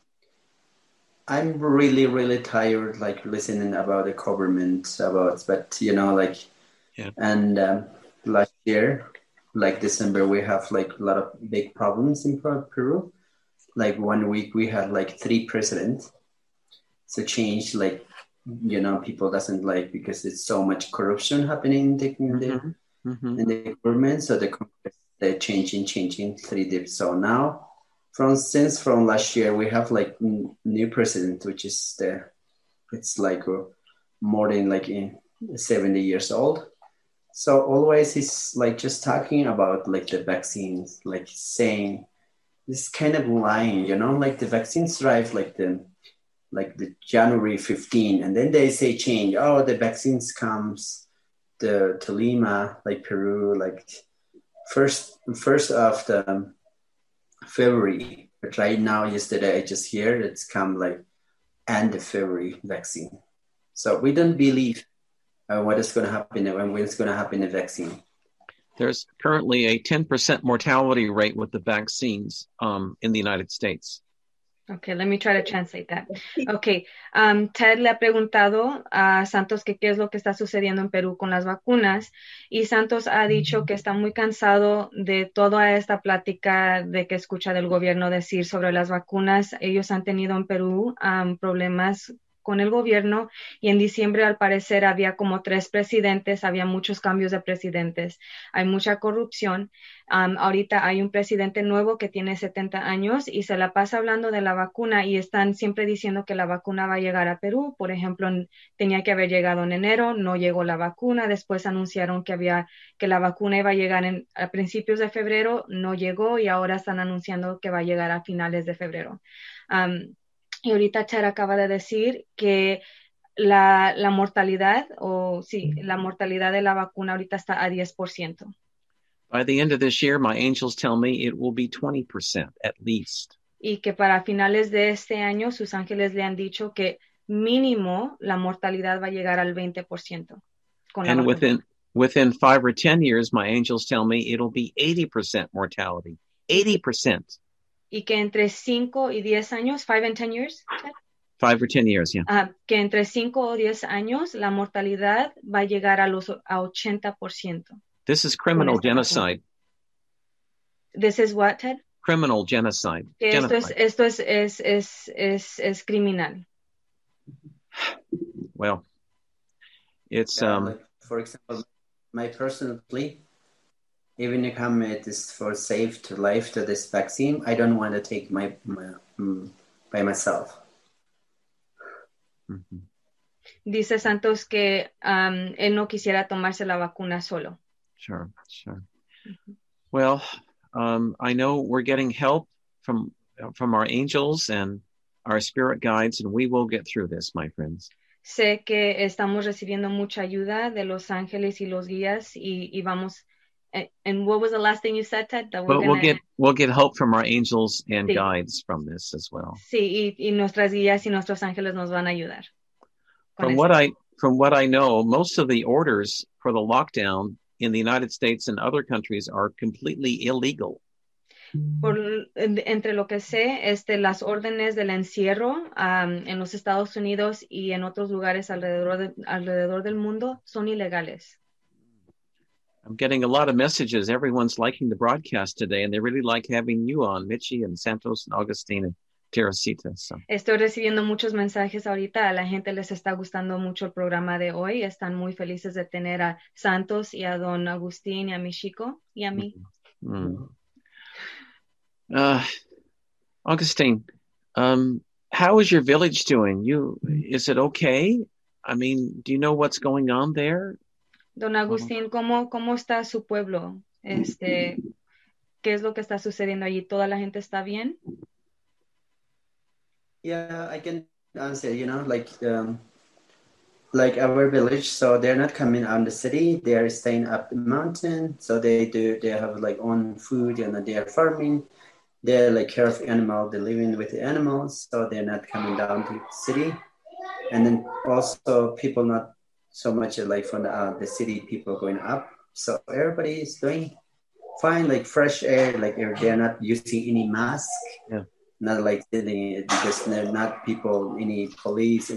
I'm really tired, like listening about the government but Yeah. and last year, like December, we have like a lot of big problems in Peru. Like 1 week we had like 3 presidents. So change, like, people doesn't like, because it's so much corruption happening in the government. So the Congress, they're changing 3 dips. So now, from last year, we have like new president, which is it's like more than like 70 years old. So always he's like just talking about like the vaccines, like saying this kind of lying, like the vaccines arrive like the January 15, and then they say change. Oh, the vaccines comes to Lima, like Peru, like first of the February. But right now, yesterday I just heard it's come like end of February vaccine. So we don't believe what is going to happen and when it's going to happen the vaccine. There's currently a 10% mortality rate with the vaccines in the United States. Okay, let me try to translate that. Okay, Ted le ha preguntado a Santos que qué es lo que está sucediendo en Perú con las vacunas, y Santos ha dicho que está muy cansado de toda esta plática de que escucha del gobierno decir sobre las vacunas. Ellos han tenido en Perú problemas con el gobierno, y en diciembre al parecer había como 3 presidentes, había muchos cambios de presidentes, hay mucha corrupción. Ahorita hay un presidente nuevo que tiene 70 años y se la pasa hablando de la vacuna, y están siempre diciendo que la vacuna va a llegar a Perú. Por ejemplo, tenía que haber llegado en enero, no llegó la vacuna. Después anunciaron que la vacuna iba a llegar a principios de febrero, no llegó, y ahora están anunciando que va a llegar a finales de febrero. Y ahorita Ted acaba de decir que la mortalidad, la mortalidad de la vacuna ahorita está a 10%. By the end of this year, my angels tell me it will be 20% at least. Y que para finales de este año, sus ángeles le han dicho que mínimo la mortalidad va a llegar al 20%. And within 5 or 10 years, my angels tell me it'll be 80% mortality. 80%. Y que entre 5 y 10 años, 5 and 10 years? 5 or 10 years, yeah. Que entre 5 o 10 años la mortalidad va a llegar a 80%. This is criminal genocide. This is what, Ted? Criminal genocide. Esto es criminal. Well, it's like, for example, my personal plea, even if I'm this for safe to life to this vaccine, I don't want to take my by myself. Mhm. Dice Santos que él no quisiera tomarse la vacuna solo. Sure. Well, I know we're getting help from our angels and our spirit guides, and we will get through this, my friends. Sé que estamos recibiendo mucha ayuda de los ángeles y los guías y vamos. And what was the last thing you said, Ted? That But we'll get help from our angels and Sí. guides from this as well. Sí, y nuestras guías y nuestros ángeles nos van a ayudar. From what I know, most of the orders for the lockdown in the United States and other countries are completely illegal. Entre lo que sé, las órdenes del encierro en los Estados Unidos y en otros lugares alrededor del mundo son ilegales. I'm getting a lot of messages. Everyone's liking the broadcast today, and they really like having you on, Michi and Santos and Augustine and Teresita. So. Estoy recibiendo muchos mensajes ahorita. A la gente les está gustando mucho el programa de hoy. Están muy felices de tener a Santos y a don Agustín y a mi chico y a mí. Mm. Augustine, how is your village doing? Is it okay? I mean, do you know what's going on there? Don Agustín, ¿cómo está su pueblo? ¿Qué es lo que está sucediendo allí? ¿Toda la gente está bien? Yeah, I can answer, like our village, so they're not coming out the city, they are staying up the mountain, so they have like own food, they are farming, they're like care of animal, they're living with the animals, so they're not coming down to the city. And then also people not so much like from the city people going up, so everybody is doing fine, like fresh air, like they're not using any mask. Yeah. Not like because they're not people, any police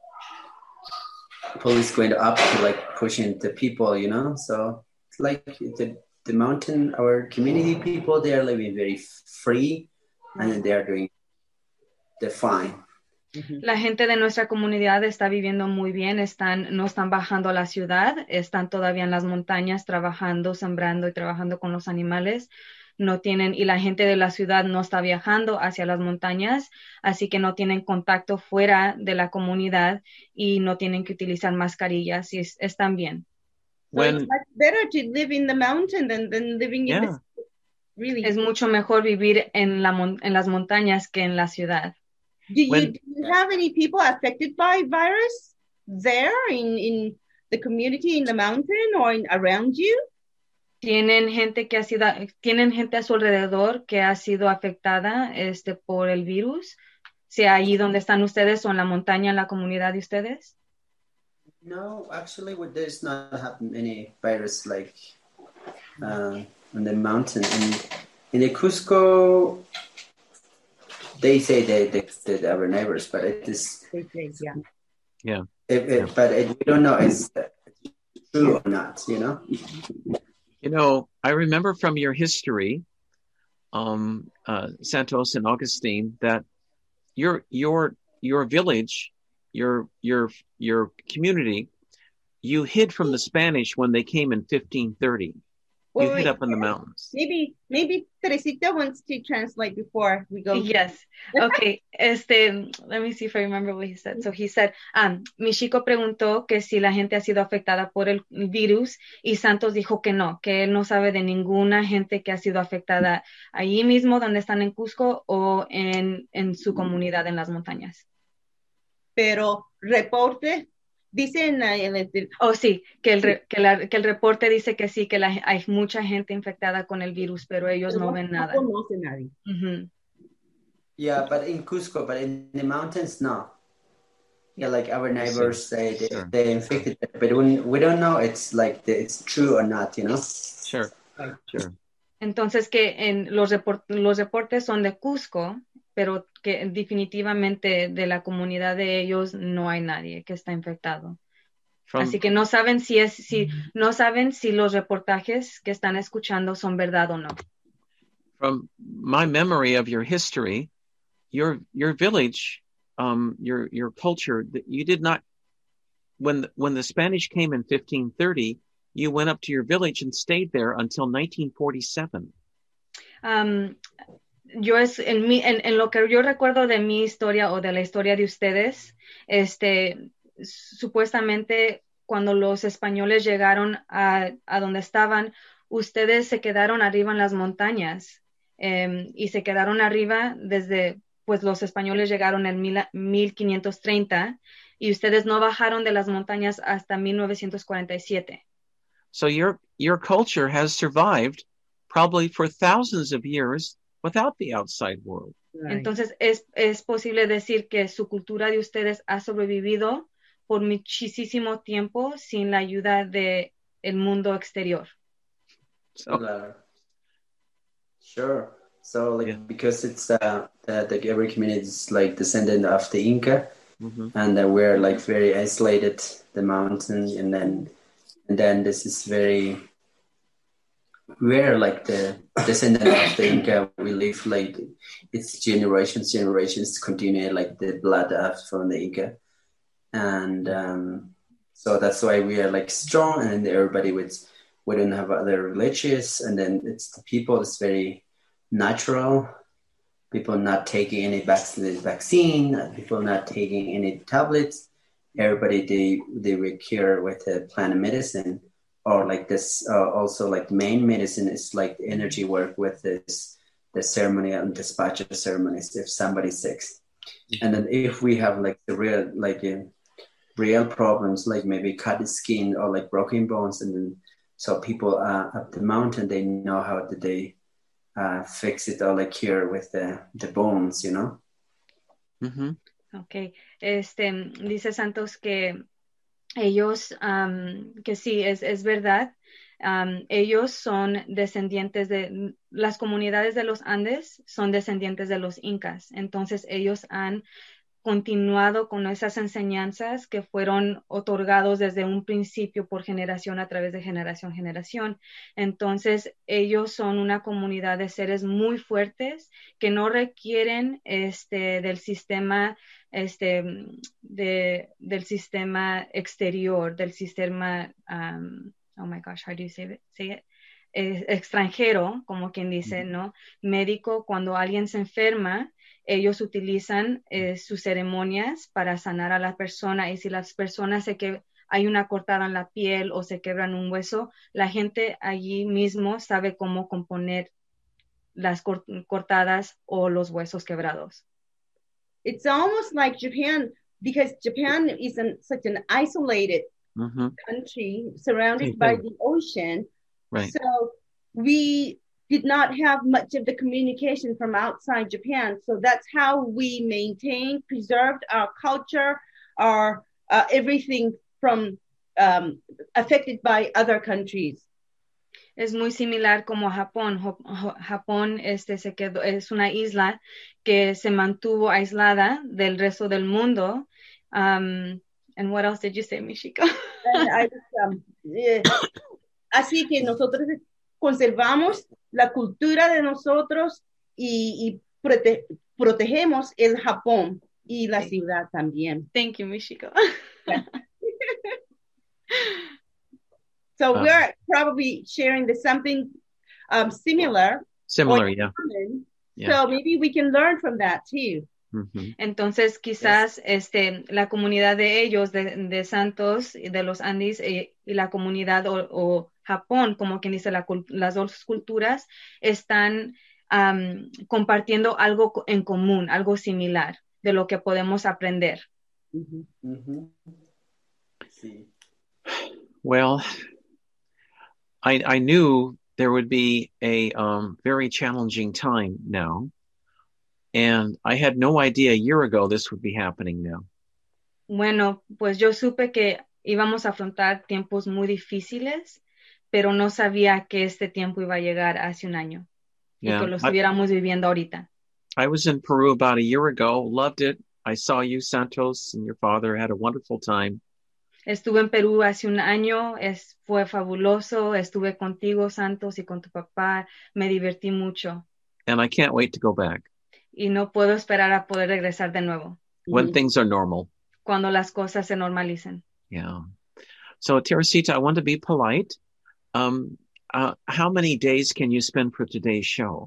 going up to like pushing the people, So it's like the mountain, our community people, they are living very free, and they're fine. La gente de nuestra comunidad está viviendo muy bien, no están bajando a la ciudad, están todavía en las montañas trabajando, sembrando y trabajando con los animales. Y la gente de la ciudad no está viajando hacia las montañas, así que no tienen contacto fuera de la comunidad y no tienen que utilizar mascarillas y están bien. So it's much better to live in the mountain than living in the city. Really. Es mucho mejor vivir en las montañas que en la ciudad. Do you have any people affected by virus there in the community, in the mountain, or around you? ¿Tienen gente a su alrededor que ha sido afectada por el virus? Sea allí donde están ustedes o en la montaña, en la comunidad de ustedes? No, actually, there's not happened any virus like on the mountain. In the Cusco, they say that our neighbors, but it is. They say, yeah. Yeah. But we don't know it's true or not, I remember from your history, Santos and Augustine, that your village, your community, you hid from the Spanish when they came in 1530. You hid up in the mountains. Maybe Teresita wants to translate before we go. Yes. Okay. Let me see if I remember what he said. So he said, mi chico preguntó que si la gente ha sido afectada por el virus y Santos dijo que no, que él no sabe de ninguna gente que ha sido afectada allí mismo donde están en Cusco o en su comunidad en las montañas. Pero reporte dicen sí, que el reporte dice que sí, que hay mucha gente infectada con el virus, pero ellos no ven nada. No conocen a nadie. Mm-hmm. Yeah, but in Cusco, but in the mountains, no. Yeah, like our neighbors say they infected, but we don't know it's like it's true or not, Sure. Entonces que los reportes son de Cusco, pero que definitivamente de la comunidad de ellos no hay nadie que está infectado. Así que no saben si los reportajes que están escuchando son verdad o no. From my memory of your history, your village, your culture, you did not, when the Spanish came in 1530, you went up to your village and stayed there until 1947. Yo en lo que yo recuerdo de mi historia o de la historia de ustedes, supuestamente cuando los españoles llegaron a donde estaban, ustedes se quedaron arriba en las montañas y se quedaron arriba desde, pues los españoles llegaron en 1530 y ustedes no bajaron de las montañas hasta 1947. So your culture has survived probably for thousands of years without the outside world. Right. Entonces es posible decir que su cultura de ustedes ha sobrevivido por muchísimo tiempo sin la ayuda de el mundo exterior. So, Sure. So like Yeah. because it's the every community is like descendant of the Inca, mhm. and we're like very isolated the mountain, and then this is very we're like the descendant of the Inca. We live like it's generations continue like the blood from the Inca, and so that's why we are like strong, and everybody we don't have other religious, and then it's the people is very natural. People not taking any vaccine, people not taking any tablets. Everybody they were cured with the plant medicine, or like this. Also, like main medicine is like energy work with the ceremony and dispatch of ceremonies. If somebody's sick, and then if we have like the real problems, like maybe cut skin or like broken bones, and then so people up the mountain they know how to they fix it or like cure with the bones, you know. Mm-hmm. Okay, dice Santos que ellos, que sí, es verdad, ellos son descendientes de, las comunidades de los Andes son descendientes de los incas, entonces ellos han continuado con esas enseñanzas que fueron otorgados desde un principio por generación a través de generación en generación. Entonces, ellos son una comunidad de seres muy fuertes que no requieren del sistema del sistema exterior, del sistema oh my gosh, how do you say it? Extranjero, como quien dice, ¿no? Médico, cuando alguien se enferma, ellos utilizan sus ceremonias para sanar a la persona, y si las personas hay una cortada en la piel o se quebran un hueso, la gente allí mismo sabe cómo componer las cortadas o los huesos quebrados. It's almost like Japan, because Japan is such an isolated Mm-hmm. country surrounded by the ocean. Right. So we did not have much of the communication from outside Japan. So that's how we preserved our culture, our everything from affected by other countries. Es muy similar como Japón. Japón se quedó, es una isla que se mantuvo aislada del resto del mundo. And what else did you say, Michiko? Así que nosotros conservamos la cultura de nosotros y protegemos el Japón y la ciudad también. Thank you, Michiko. So we're probably sharing something similar. Similar, yeah. Common. Yeah. So maybe we can learn from that too. Mm-hmm. Entonces, quizás la comunidad de ellos, de Santos, de los Andes, y la comunidad o Japón, como quien dice, las dos culturas, están compartiendo algo en común, algo similar, de lo que podemos aprender. Mm-hmm. Mm-hmm. Sí. Well, I knew there would be a very challenging time now. And I had no idea a year ago this would be happening now. Bueno, pues yo supe que íbamos a afrontar tiempos muy difíciles, pero no sabía que este tiempo iba a llegar hace un año y que lo estuviéramos viviendo ahorita. I was in Peru about a year ago, loved it. I saw you, Santos, and your father, had a wonderful time. Estuve en Perú hace un año, fue fabuloso. Estuve contigo, Santos, y con tu papá. Me divertí mucho. And I can't wait to go back. Y no puedo esperar a poder regresar de nuevo. When things are normal. Cuando las cosas se normalicen. Yeah. So, Teresita, I want to be polite. How many days can you spend for today's show?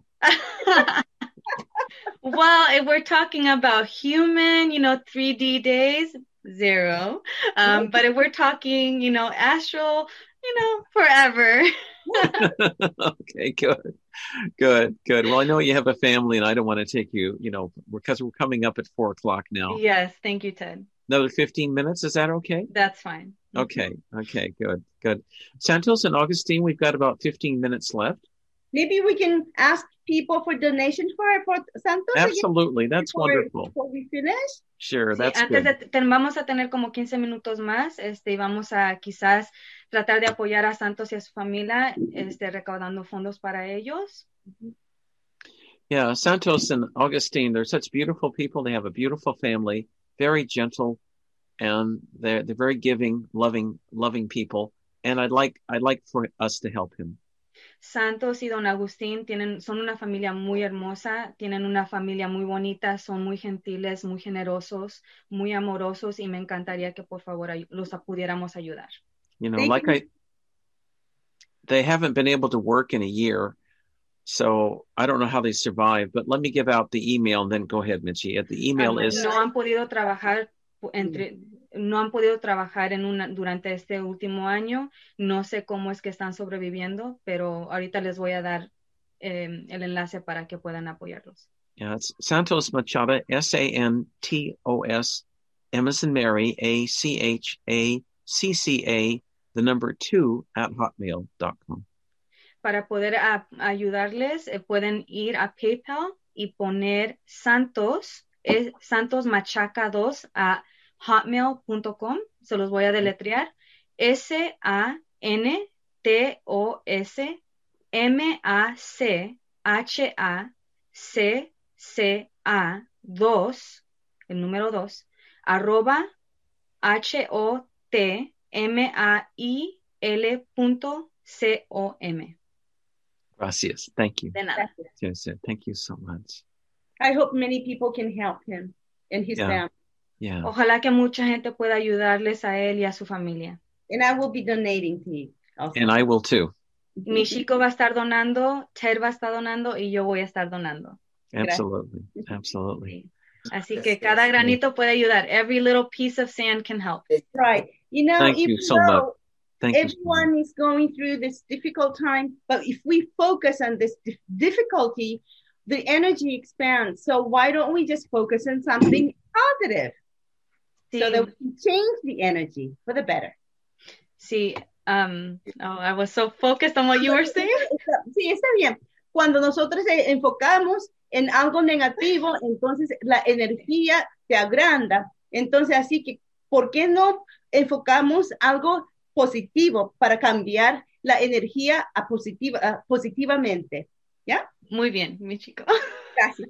Well, if we're talking about human, 3D days, 0. But if we're talking, astral, forever. Okay, good. Well, I know you have a family, and I don't want to take you, because we're coming up at 4:00 now. Yes, thank you, Ted. Another 15 minutes, is that okay? That's fine. Okay, good. Santos and Augustine, we've got about 15 minutes left. Maybe we can ask people for donations for Santos. Absolutely, that's wonderful. Before we finish. Sure, Sí, that's antes good. vamos a tener como 15 minutos más, y vamos a quizás tratar de apoyar a Santos y a su familia, recaudando fondos para ellos. Yeah, Santos and Augustine, they're such beautiful people. They have a beautiful family, very gentle, and they're very giving, loving people. And I'd like for us to help him. Santos y Don Agustín son una familia muy hermosa, tienen una familia muy bonita, son muy gentiles, muy generosos, muy amorosos, y me encantaría que por favor los pudiéramos ayudar. They haven't been able to work in a year, so I don't know how they survive, but let me give out the email and then go ahead, Michi. The email is... No han podido trabajar durante este último año. No sé cómo es que están sobreviviendo, pero ahorita les voy a dar el enlace para que puedan apoyarlos. Yeah, it's Santos Machada, SANTOS, M as in Mary, ACHACCA, the number 2 @hotmail.com. Para poder ayudarles, pueden ir a PayPal y poner Santos Machaca 2 a hotmail.com. Se los voy a deletrear. SANTOSMACHACCA 2, el número 2, @hotmail.com. Gracias. Thank you. De nada. Yes, thank you so much. I hope many people can help him and his family. Yeah. Ojalá que mucha gente pueda ayudarles a él y a su familia. And I will be donating to you also. And I will too. Mi chico va a estar donando, Ted va a estar donando y yo voy a estar donando. Absolutely. Sí. Así que cada granito puede ayudar. Every little piece of sand can help. Right. Thank you so much. Everyone is going through this difficult time, but if we focus on this difficulty, the energy expands. So why don't we just focus on something positive so that we can change the energy for the better? Sí. I was so focused on what you were saying. Sí, está bien. Cuando nosotros enfocamos en algo negativo, entonces la energía se agranda. Entonces, así que, ¿por qué no enfocamos algo positivo para cambiar la energía a positivamente? ¿Ya? Muy bien, mi chico. Gracias.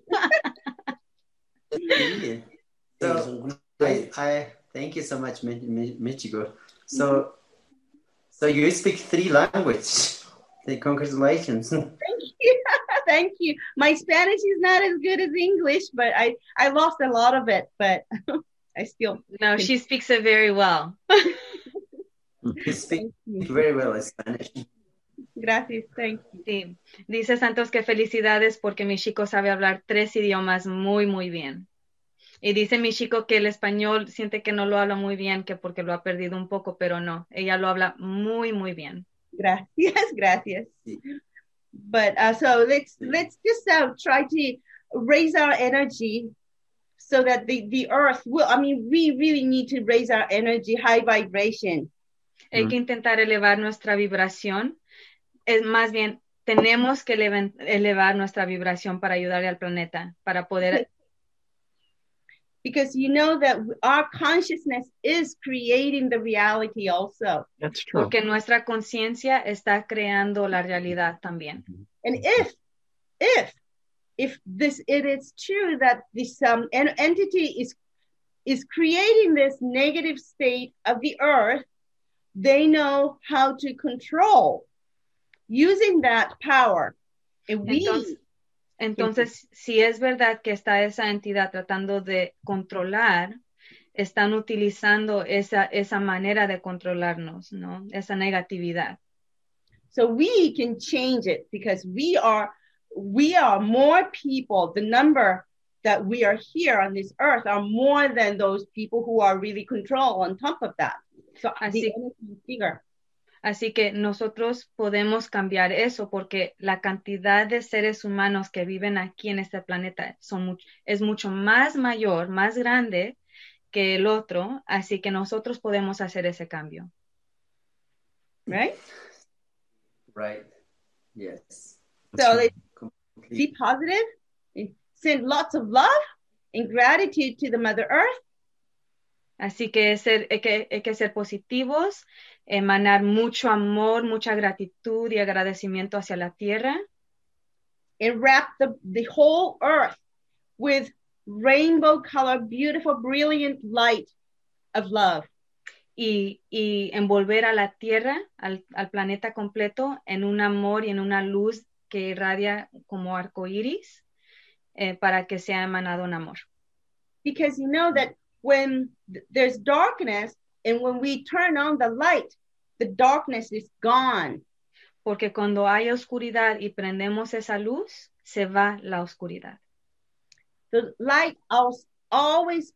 So, I thank you so much, Michiko. So you speak 3 languages. Congratulations. Thank you. My Spanish is not as good as English, but I lost a lot of it, but I still... No, she speaks it very well. You speak very well Spanish. Gracias, thank you. Sí. Dice Santos que felicidades porque mi chico sabe hablar 3 idiomas muy, muy bien. Y dice mi chico que el español siente que no lo habla muy bien, que porque lo ha perdido un poco, pero no, ella lo habla muy, muy bien. Gracias. But so let's just try to raise our energy so that the earth will, we really need to raise our energy, high vibration. Hay que intentar elevar nuestra vibración. Es más bien, tenemos que elevar nuestra vibración para ayudarle al planeta, para poder... Because you know that our consciousness is creating the reality also. That's true. Porque nuestra conciencia está creando la realidad también. And if it is true that this entity is creating this negative state of the earth, they know how to control using that power. And Entonces, si es verdad que está esa entidad tratando de controlar, están utilizando esa manera de controlarnos, ¿no? Esa negatividad. So we can change it because we are more people. The number that we are here on this earth are more than those people who are really controlled on top of that. So the energy is bigger. Así que nosotros podemos cambiar eso porque la cantidad de seres humanos que viven aquí en este planeta es mucho más mayor, más grande que el otro, así que nosotros podemos hacer ese cambio. Right? Right. Yes. So be positive and send lots of love and gratitude to the Mother Earth. Así que hay que ser positivos, emanar mucho amor, mucha gratitud y agradecimiento hacia la tierra. And wrap the whole earth with rainbow color, beautiful, brilliant light of love. Y envolver a la tierra, al planeta completo, en un amor y en una luz que irradia como arcoíris para que sea emanado en amor. Because you know that when there's darkness and when we turn on the light, the darkness is gone. Porque cuando hay oscuridad y prendemos esa luz, se va la oscuridad. The light always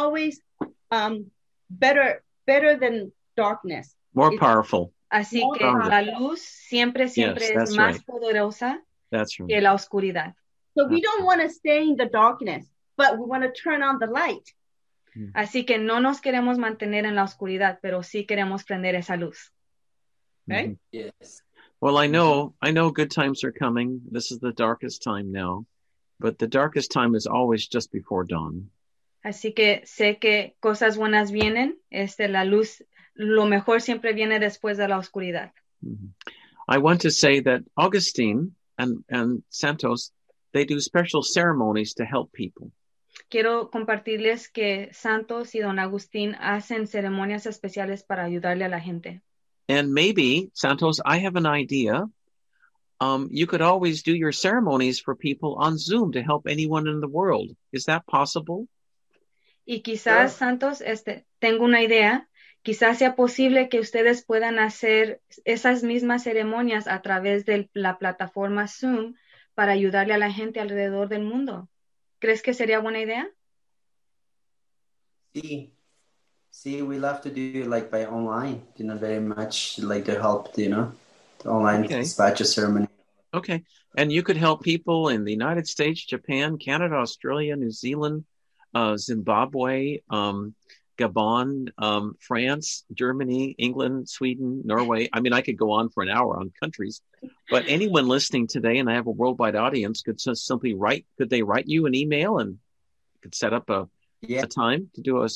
better than darkness. More powerful. Así que la luz siempre es más poderosa que la oscuridad. So we don't want to stay in the darkness, but we want to turn on the light. Así que no nos queremos mantener en la oscuridad, pero sí queremos prender esa luz. Right? Yes. Well, I know good times are coming. This is the darkest time now, but the darkest time is always just before dawn. Así que sé que cosas buenas vienen. La luz, lo mejor siempre viene después de la oscuridad. Mm-hmm. I want to say that Augustine and Santos, they do special ceremonies to help people. Quiero compartirles que Santos y Don Agustín hacen ceremonias especiales para ayudarle a la gente. And maybe, Santos, I have an idea. You could always do your ceremonies for people on Zoom to help anyone in the world. Is that possible? Y quizás, Santos, tengo una idea. Quizás sea posible que ustedes puedan hacer esas mismas ceremonias a través de la plataforma Zoom para ayudarle a la gente alrededor del mundo. ¿Crees que sería buena idea? Sí, we love to do it like by online, very much like to help, the online dispatch ceremony. Okay. And you could help people in the United States, Japan, Canada, Australia, New Zealand, Zimbabwe, Gabon, France, Germany, England, Sweden, Norway. I mean, I could go on for an hour on countries, but anyone listening today, and I have a worldwide audience, could just simply could they write you an email and could set up a time to do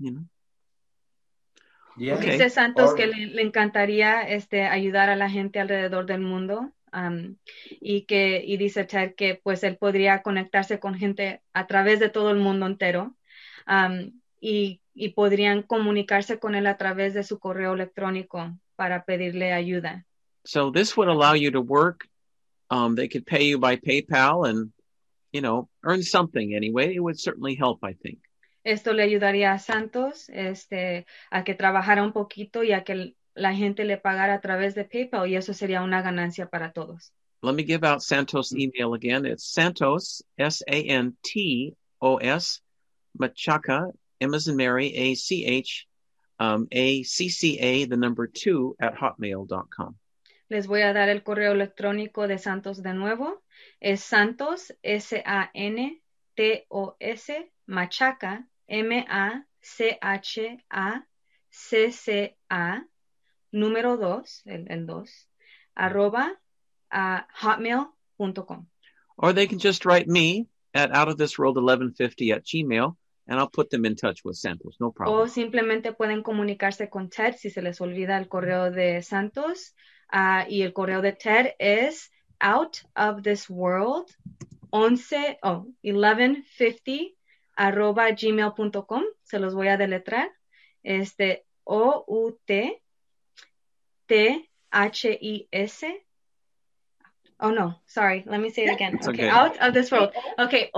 Yeah. Okay. Dice Santos que le encantaría ayudar a la gente alrededor del mundo. Y dice Ted que pues él podría conectarse con gente a través de todo el mundo entero. Y podrían comunicarse con él a través de su correo electrónico para pedirle ayuda. So this would allow you to work. They could pay you by PayPal and, earn something anyway. It would certainly help, I think. Esto le ayudaría a Santos a que trabajara un poquito y a que la gente le pagara a través de PayPal y eso sería una ganancia para todos. Let me give out Santos' email again. It's Santos, S-A-N-T-O-S, Machaca, M as in Mary, A-C-H, A-C-C-A, the number 2 @hotmail.com. Les voy a dar el correo electrónico de Santos de nuevo. Es Santos, S-A-N-T-O-S, Machaca, M-A-C-H-A-C-C-A, número 2, el 2, @hotmail.com. Or they can just write me at outofthisworld1150 @gmail, and I'll put them in touch with Santos. No problem. O simplemente pueden comunicarse con Ted si se les olvida el correo de Santos. Y el correo de Ted es outofthisworld1150 @gmail.com. Se los voy a deletrar. OUTTHIS. Oh no, sorry. Let me say it again. Okay, Out of This World. Okay,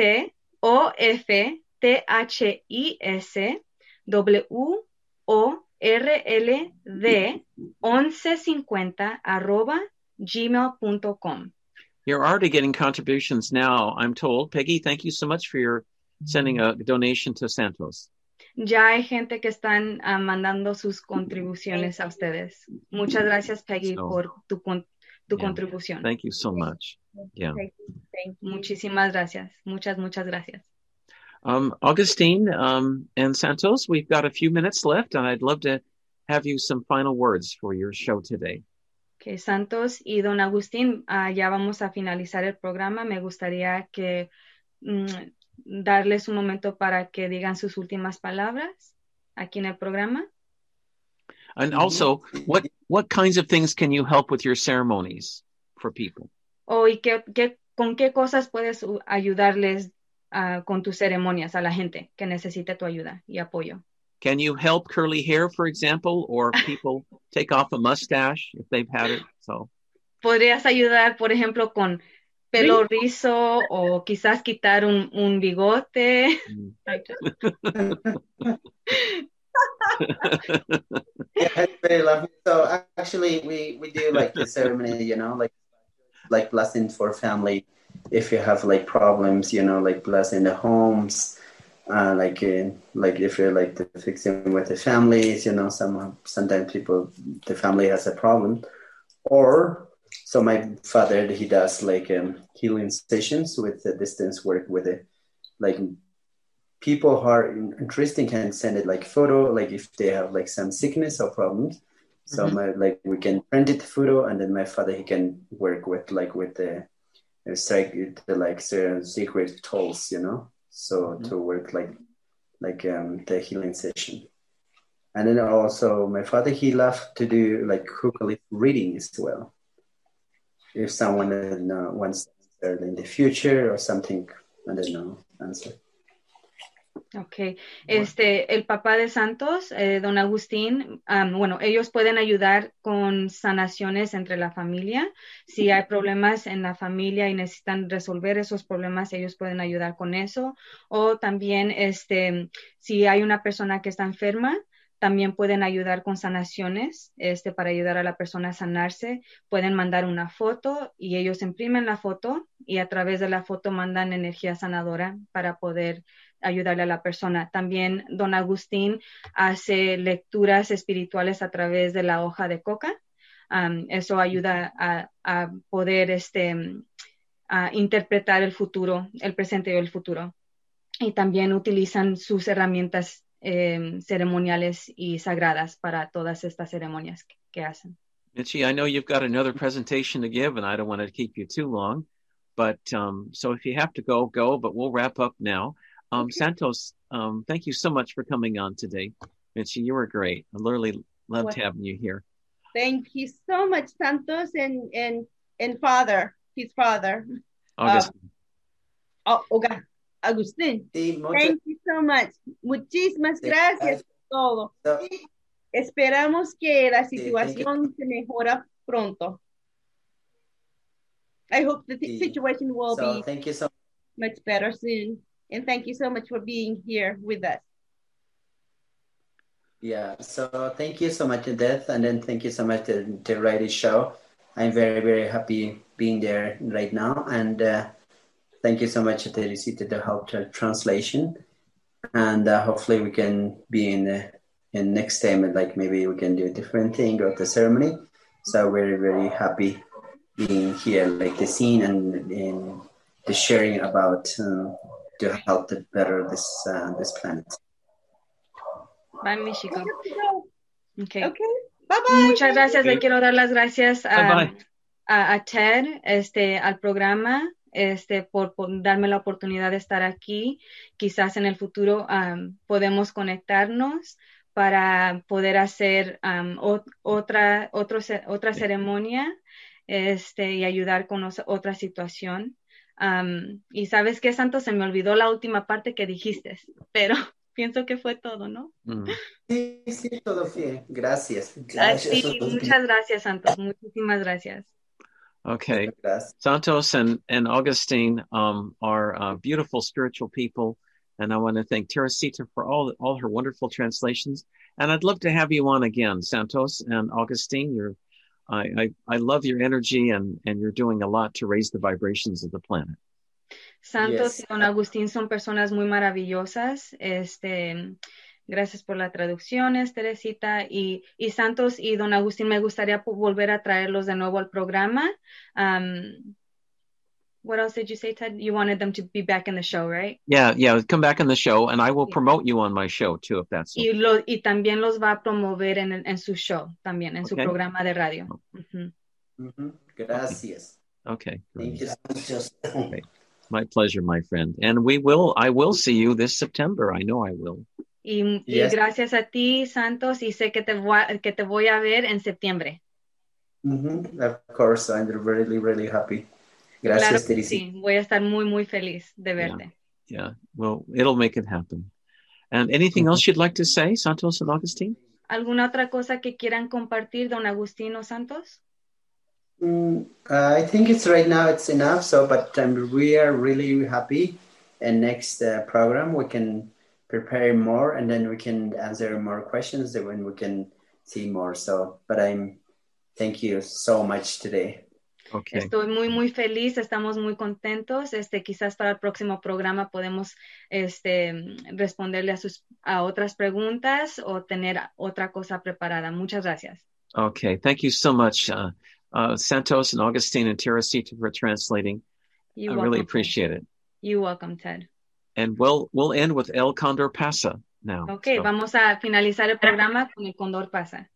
OUTOFTHIS rld1150@gmail.com. You're already getting contributions now, I'm told. Peggy, thank you so much for your sending a donation to Santos. Ya hay gente que están mandando sus contribuciones a ustedes. Muchas gracias, Peggy, por tu contribución. Thank you so much. Yeah. Thank you. Muchísimas gracias. Muchas gracias. Augustine and Santos, we've got a few minutes left, and I'd love to have you some final words for your show today. Okay, Santos y don Agustín, ya vamos a finalizar el programa. Me gustaría que darles un momento para que digan sus últimas palabras aquí en el programa. And also, what kinds of things can you help with your ceremonies for people? ¿Y con qué cosas puedes ayudarles con tus ceremonias a la gente que necesite tu ayuda y apoyo? Can you help curly hair, for example, or people take off a mustache if they've had it? So, ¿podrías ayudar, por ejemplo, con pelo rizo o quizás quitar un bigote? Yeah, it's very lovely. So actually, we do like the ceremony, you know, like blessing for family. If you have like problems, you know, like blessing the homes, like if you're like fixing with the families, you know, sometimes the family has a problem, or so my father, he does like healing sessions with the distance work with it, like people who are interested can send it like photo, like if they have like some sickness or problems. So we can print it photo, and then my father, he can work with the secret tools, you know, so to work like the healing session. And then also my father, he loved to do like hookah reading as well. If someone wants to answer in the future or something, I don't know, answer. Okay, el papá de Santos, don Agustín, bueno, ellos pueden ayudar con sanaciones entre la familia. Si hay problemas en la familia y necesitan resolver esos problemas, ellos pueden ayudar con eso. O también, si hay una persona que está enferma, también pueden ayudar con sanaciones, para ayudar a la persona a sanarse. Pueden mandar una foto y ellos imprimen la foto y a través de la foto mandan energía sanadora para poder ayudarle a la persona. También don Agustín hace lecturas espirituales a través de la hoja de coca. Eso ayuda a poder a interpretar el futuro, el presente y el futuro. Y también utilizan sus herramientas ceremoniales y sagradas para todas estas ceremonias que hacen. Mitchie, I know you've got another presentation to give, and I don't want to keep you too long, but so if you have to go, but we'll wrap up now. Santos, thank you so much for coming on today. Mitchie, you were great. I literally loved having you here. Thank you so much, Santos and father, his father. Augustine. Agustín. Thank you so much. Muchísimas gracias por todo. Esperamos que la situación se mejora pronto. I hope the situation will be thank you so much better soon. And thank you so much for being here with us. Yeah, so thank you so much, Edith, and then thank you so much to Radio Show. I'm very, very happy being there right now, and thank you so much to Teresita to help the translation, and hopefully we can be in next time, and like maybe we can do a different thing of the ceremony. So very, very happy being here, like the scene and in the sharing about to help to better this planet. Bye, Michiko. Okay. Bye-bye. Muchas gracias. Le quiero dar las gracias a Ted, al programa, por darme la oportunidad de estar aquí. Quizás en el futuro podemos conectarnos para poder hacer otra ceremonia, y ayudar con otra situación. Y sabes qué, Santos, se me olvidó la última parte que dijiste, pero pienso que fue todo, ¿no? Sí, todo bien. Gracias. Sí, muchas gracias, Santos. Muchísimas gracias. Okay. Gracias. Santos and Augustine are beautiful spiritual people, And I want to thank Teresita for all her wonderful translations. And I'd love to have you on again, Santos and Augustine. I love your energy and you're doing a lot to raise the vibrations of the planet. Santos Yes. y Don Agustín son personas muy maravillosas. Gracias por las traducciones, Teresita. Y Santos y Don Agustín, me gustaría volver a traerlos de nuevo al programa. What else did you say, Ted? You wanted them to be back in the show, right? Yeah, come back on the show, and I will promote you on my show too, if that's okay. Y también los va a promover en su show, también, en su programa de radio. Gracias. Okay. Thank you. Okay. My pleasure, my friend. And I will see you this September. I know I will. Y gracias a ti, Santos, y sé que te voy a ver en septiembre. Of course, I'm really, really happy. Gracias, Claro que Teresita. sí, voy a estar muy, muy feliz de verte. Yeah. Well, it'll make it happen. And anything else you'd like to say, Santos and Augustine? ¿Alguna otra cosa que quieran compartir, Don Agustín o Santos? I think it's right now it's enough. So, but we are really happy. And next program we can prepare more, and then we can answer more questions when we can see more. So, but thank you so much today. Okay. Estoy muy, muy feliz, estamos muy contentos. Quizás para el próximo programa podemos responderle a otras preguntas o tener otra cosa preparada. Muchas gracias. Okay, thank you so much, Santos and Augustine and Teresita for translating. I really appreciate it. You're welcome, Ted. And we'll end with El Condor Pasa now. Okay, vamos a finalizar el programa con El Cóndor Pasa.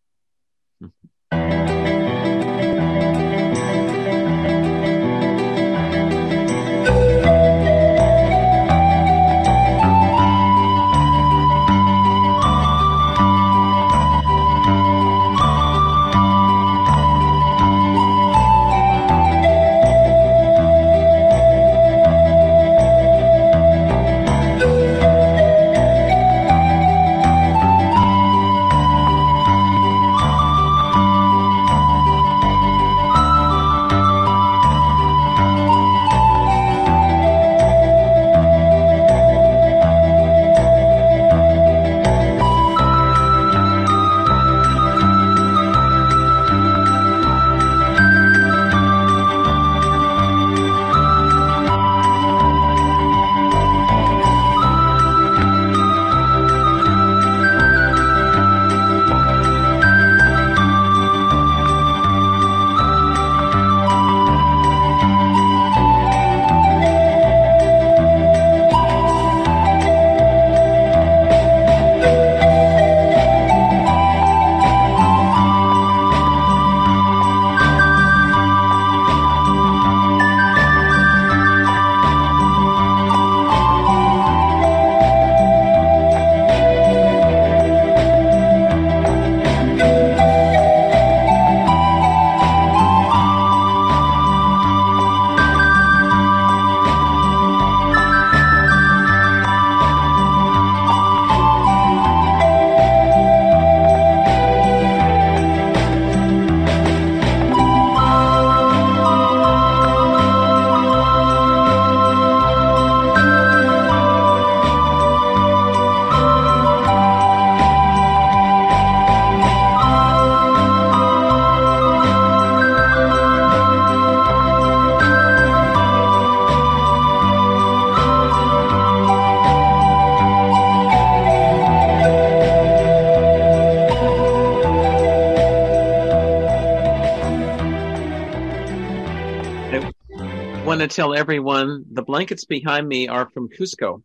want to tell everyone the blankets behind me are from Cusco.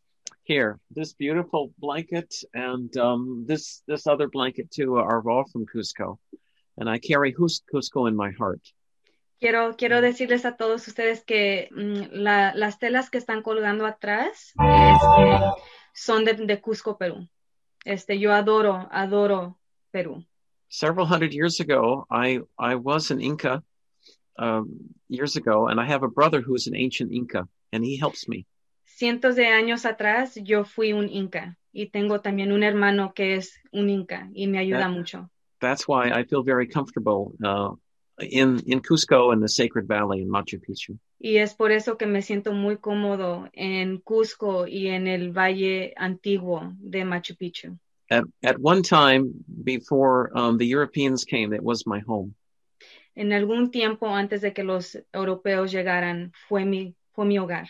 Here, this beautiful blanket and this other blanket too are all from Cusco. And I carry Cusco in my heart. Quiero decirles a todos ustedes que las telas que están colgando atrás son de Cusco, Perú. Yo adoro Perú. Several hundred years ago, I was an Inca years ago, and I have a brother who is an ancient Inca, and he helps me. Cientos de años atrás, yo fui un Inca, y tengo también un hermano que es un Inca, y me ayuda mucho. That's why I feel very comfortable in Cusco and the Sacred Valley in Machu Picchu. Y es por eso que me siento muy cómodo en Cusco y en el Valle Antiguo de Machu Picchu. At one time, before the Europeans came, it was my home. En algún tiempo antes de que los europeos llegaran, fue mi hogar.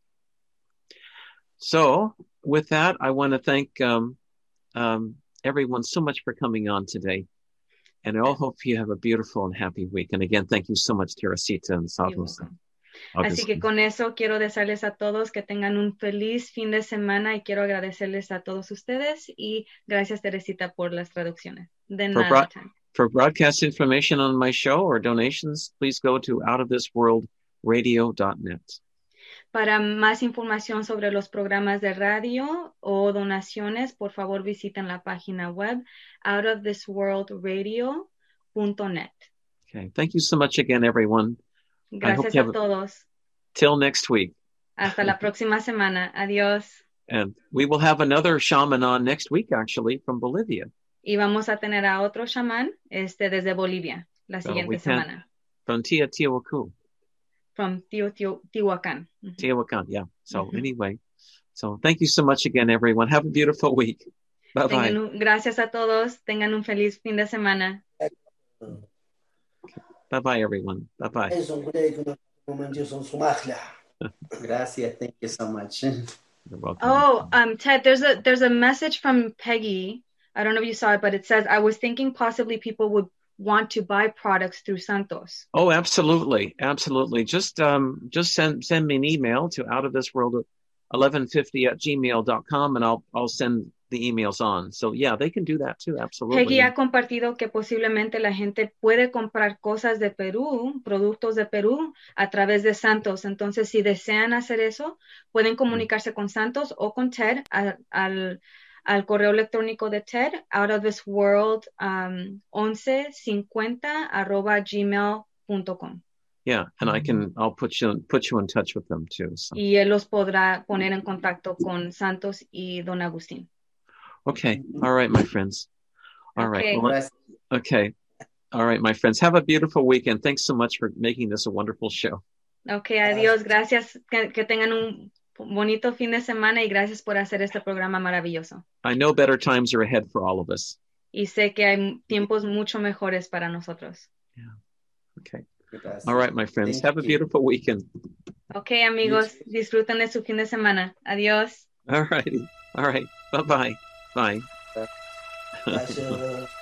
So, with that, I want to thank everyone so much for coming on today. And I all hope you have a beautiful and happy week. And again, thank you so much, Teresita and Santos. Así que con eso quiero desearles a todos que tengan un feliz fin de semana y quiero agradecerles a todos ustedes y gracias, Teresita, por las traducciones. De nada. For broadcast information on my show or donations, please go to outofthisworldradio.net. Para más información sobre los programas de radio o donaciones, por favor visiten la página web outofthisworldradio.net. Okay, thank you so much again, everyone. Gracias a todos. Till next week. Hasta la próxima semana. Adiós. And we will have another shaman on next week, actually, from Bolivia. Y vamos a tener a otro chamán desde Bolivia la siguiente semana. From Tiahuanaco. From Teotihuacan. Teotihuacan, yeah. So anyway, so thank you so much again, everyone. Have a beautiful week. Bye-bye. Gracias a todos. Tengan un feliz fin de semana. Bye-bye, everyone. Bye-bye. Gracias. Thank you so much. You're welcome. Oh, Ted, there's a message from Peggy. I don't know if you saw it, but it says, I was thinking possibly people would want to buy products through Santos. Oh, absolutely. Absolutely. Just send me an email to outofthisworld1150@gmail.com and I'll send the emails on. So yeah, they can do that too. Absolutely. Peggy ha compartido que posiblemente la gente puede comprar cosas de Perú, productos de Perú a través de Santos. Entonces, si desean hacer eso, pueden comunicarse con Santos o con Ted al correo electrónico de Ted, outofthisworld1150@gmail.com. Yeah, and I'll put you in touch with them too. So. Y él los podrá poner en contacto con Santos y Don Agustín. Okay. All right, my friends. All right. Okay. Okay. All right, my friends. Have a beautiful weekend. Thanks so much for making this a wonderful show. Okay, adiós. Gracias. Que tengan un bonito fin de semana y gracias por hacer este programa maravilloso. I know better times are ahead for all of us. Y sé que hay tiempos mucho mejores para nosotros. Yeah. Okay. All right, my friends. Have a beautiful weekend. Okay, amigos. Disfruten de su fin de semana. Adiós. All righty. All right. Bye-bye. Bye. Gracias.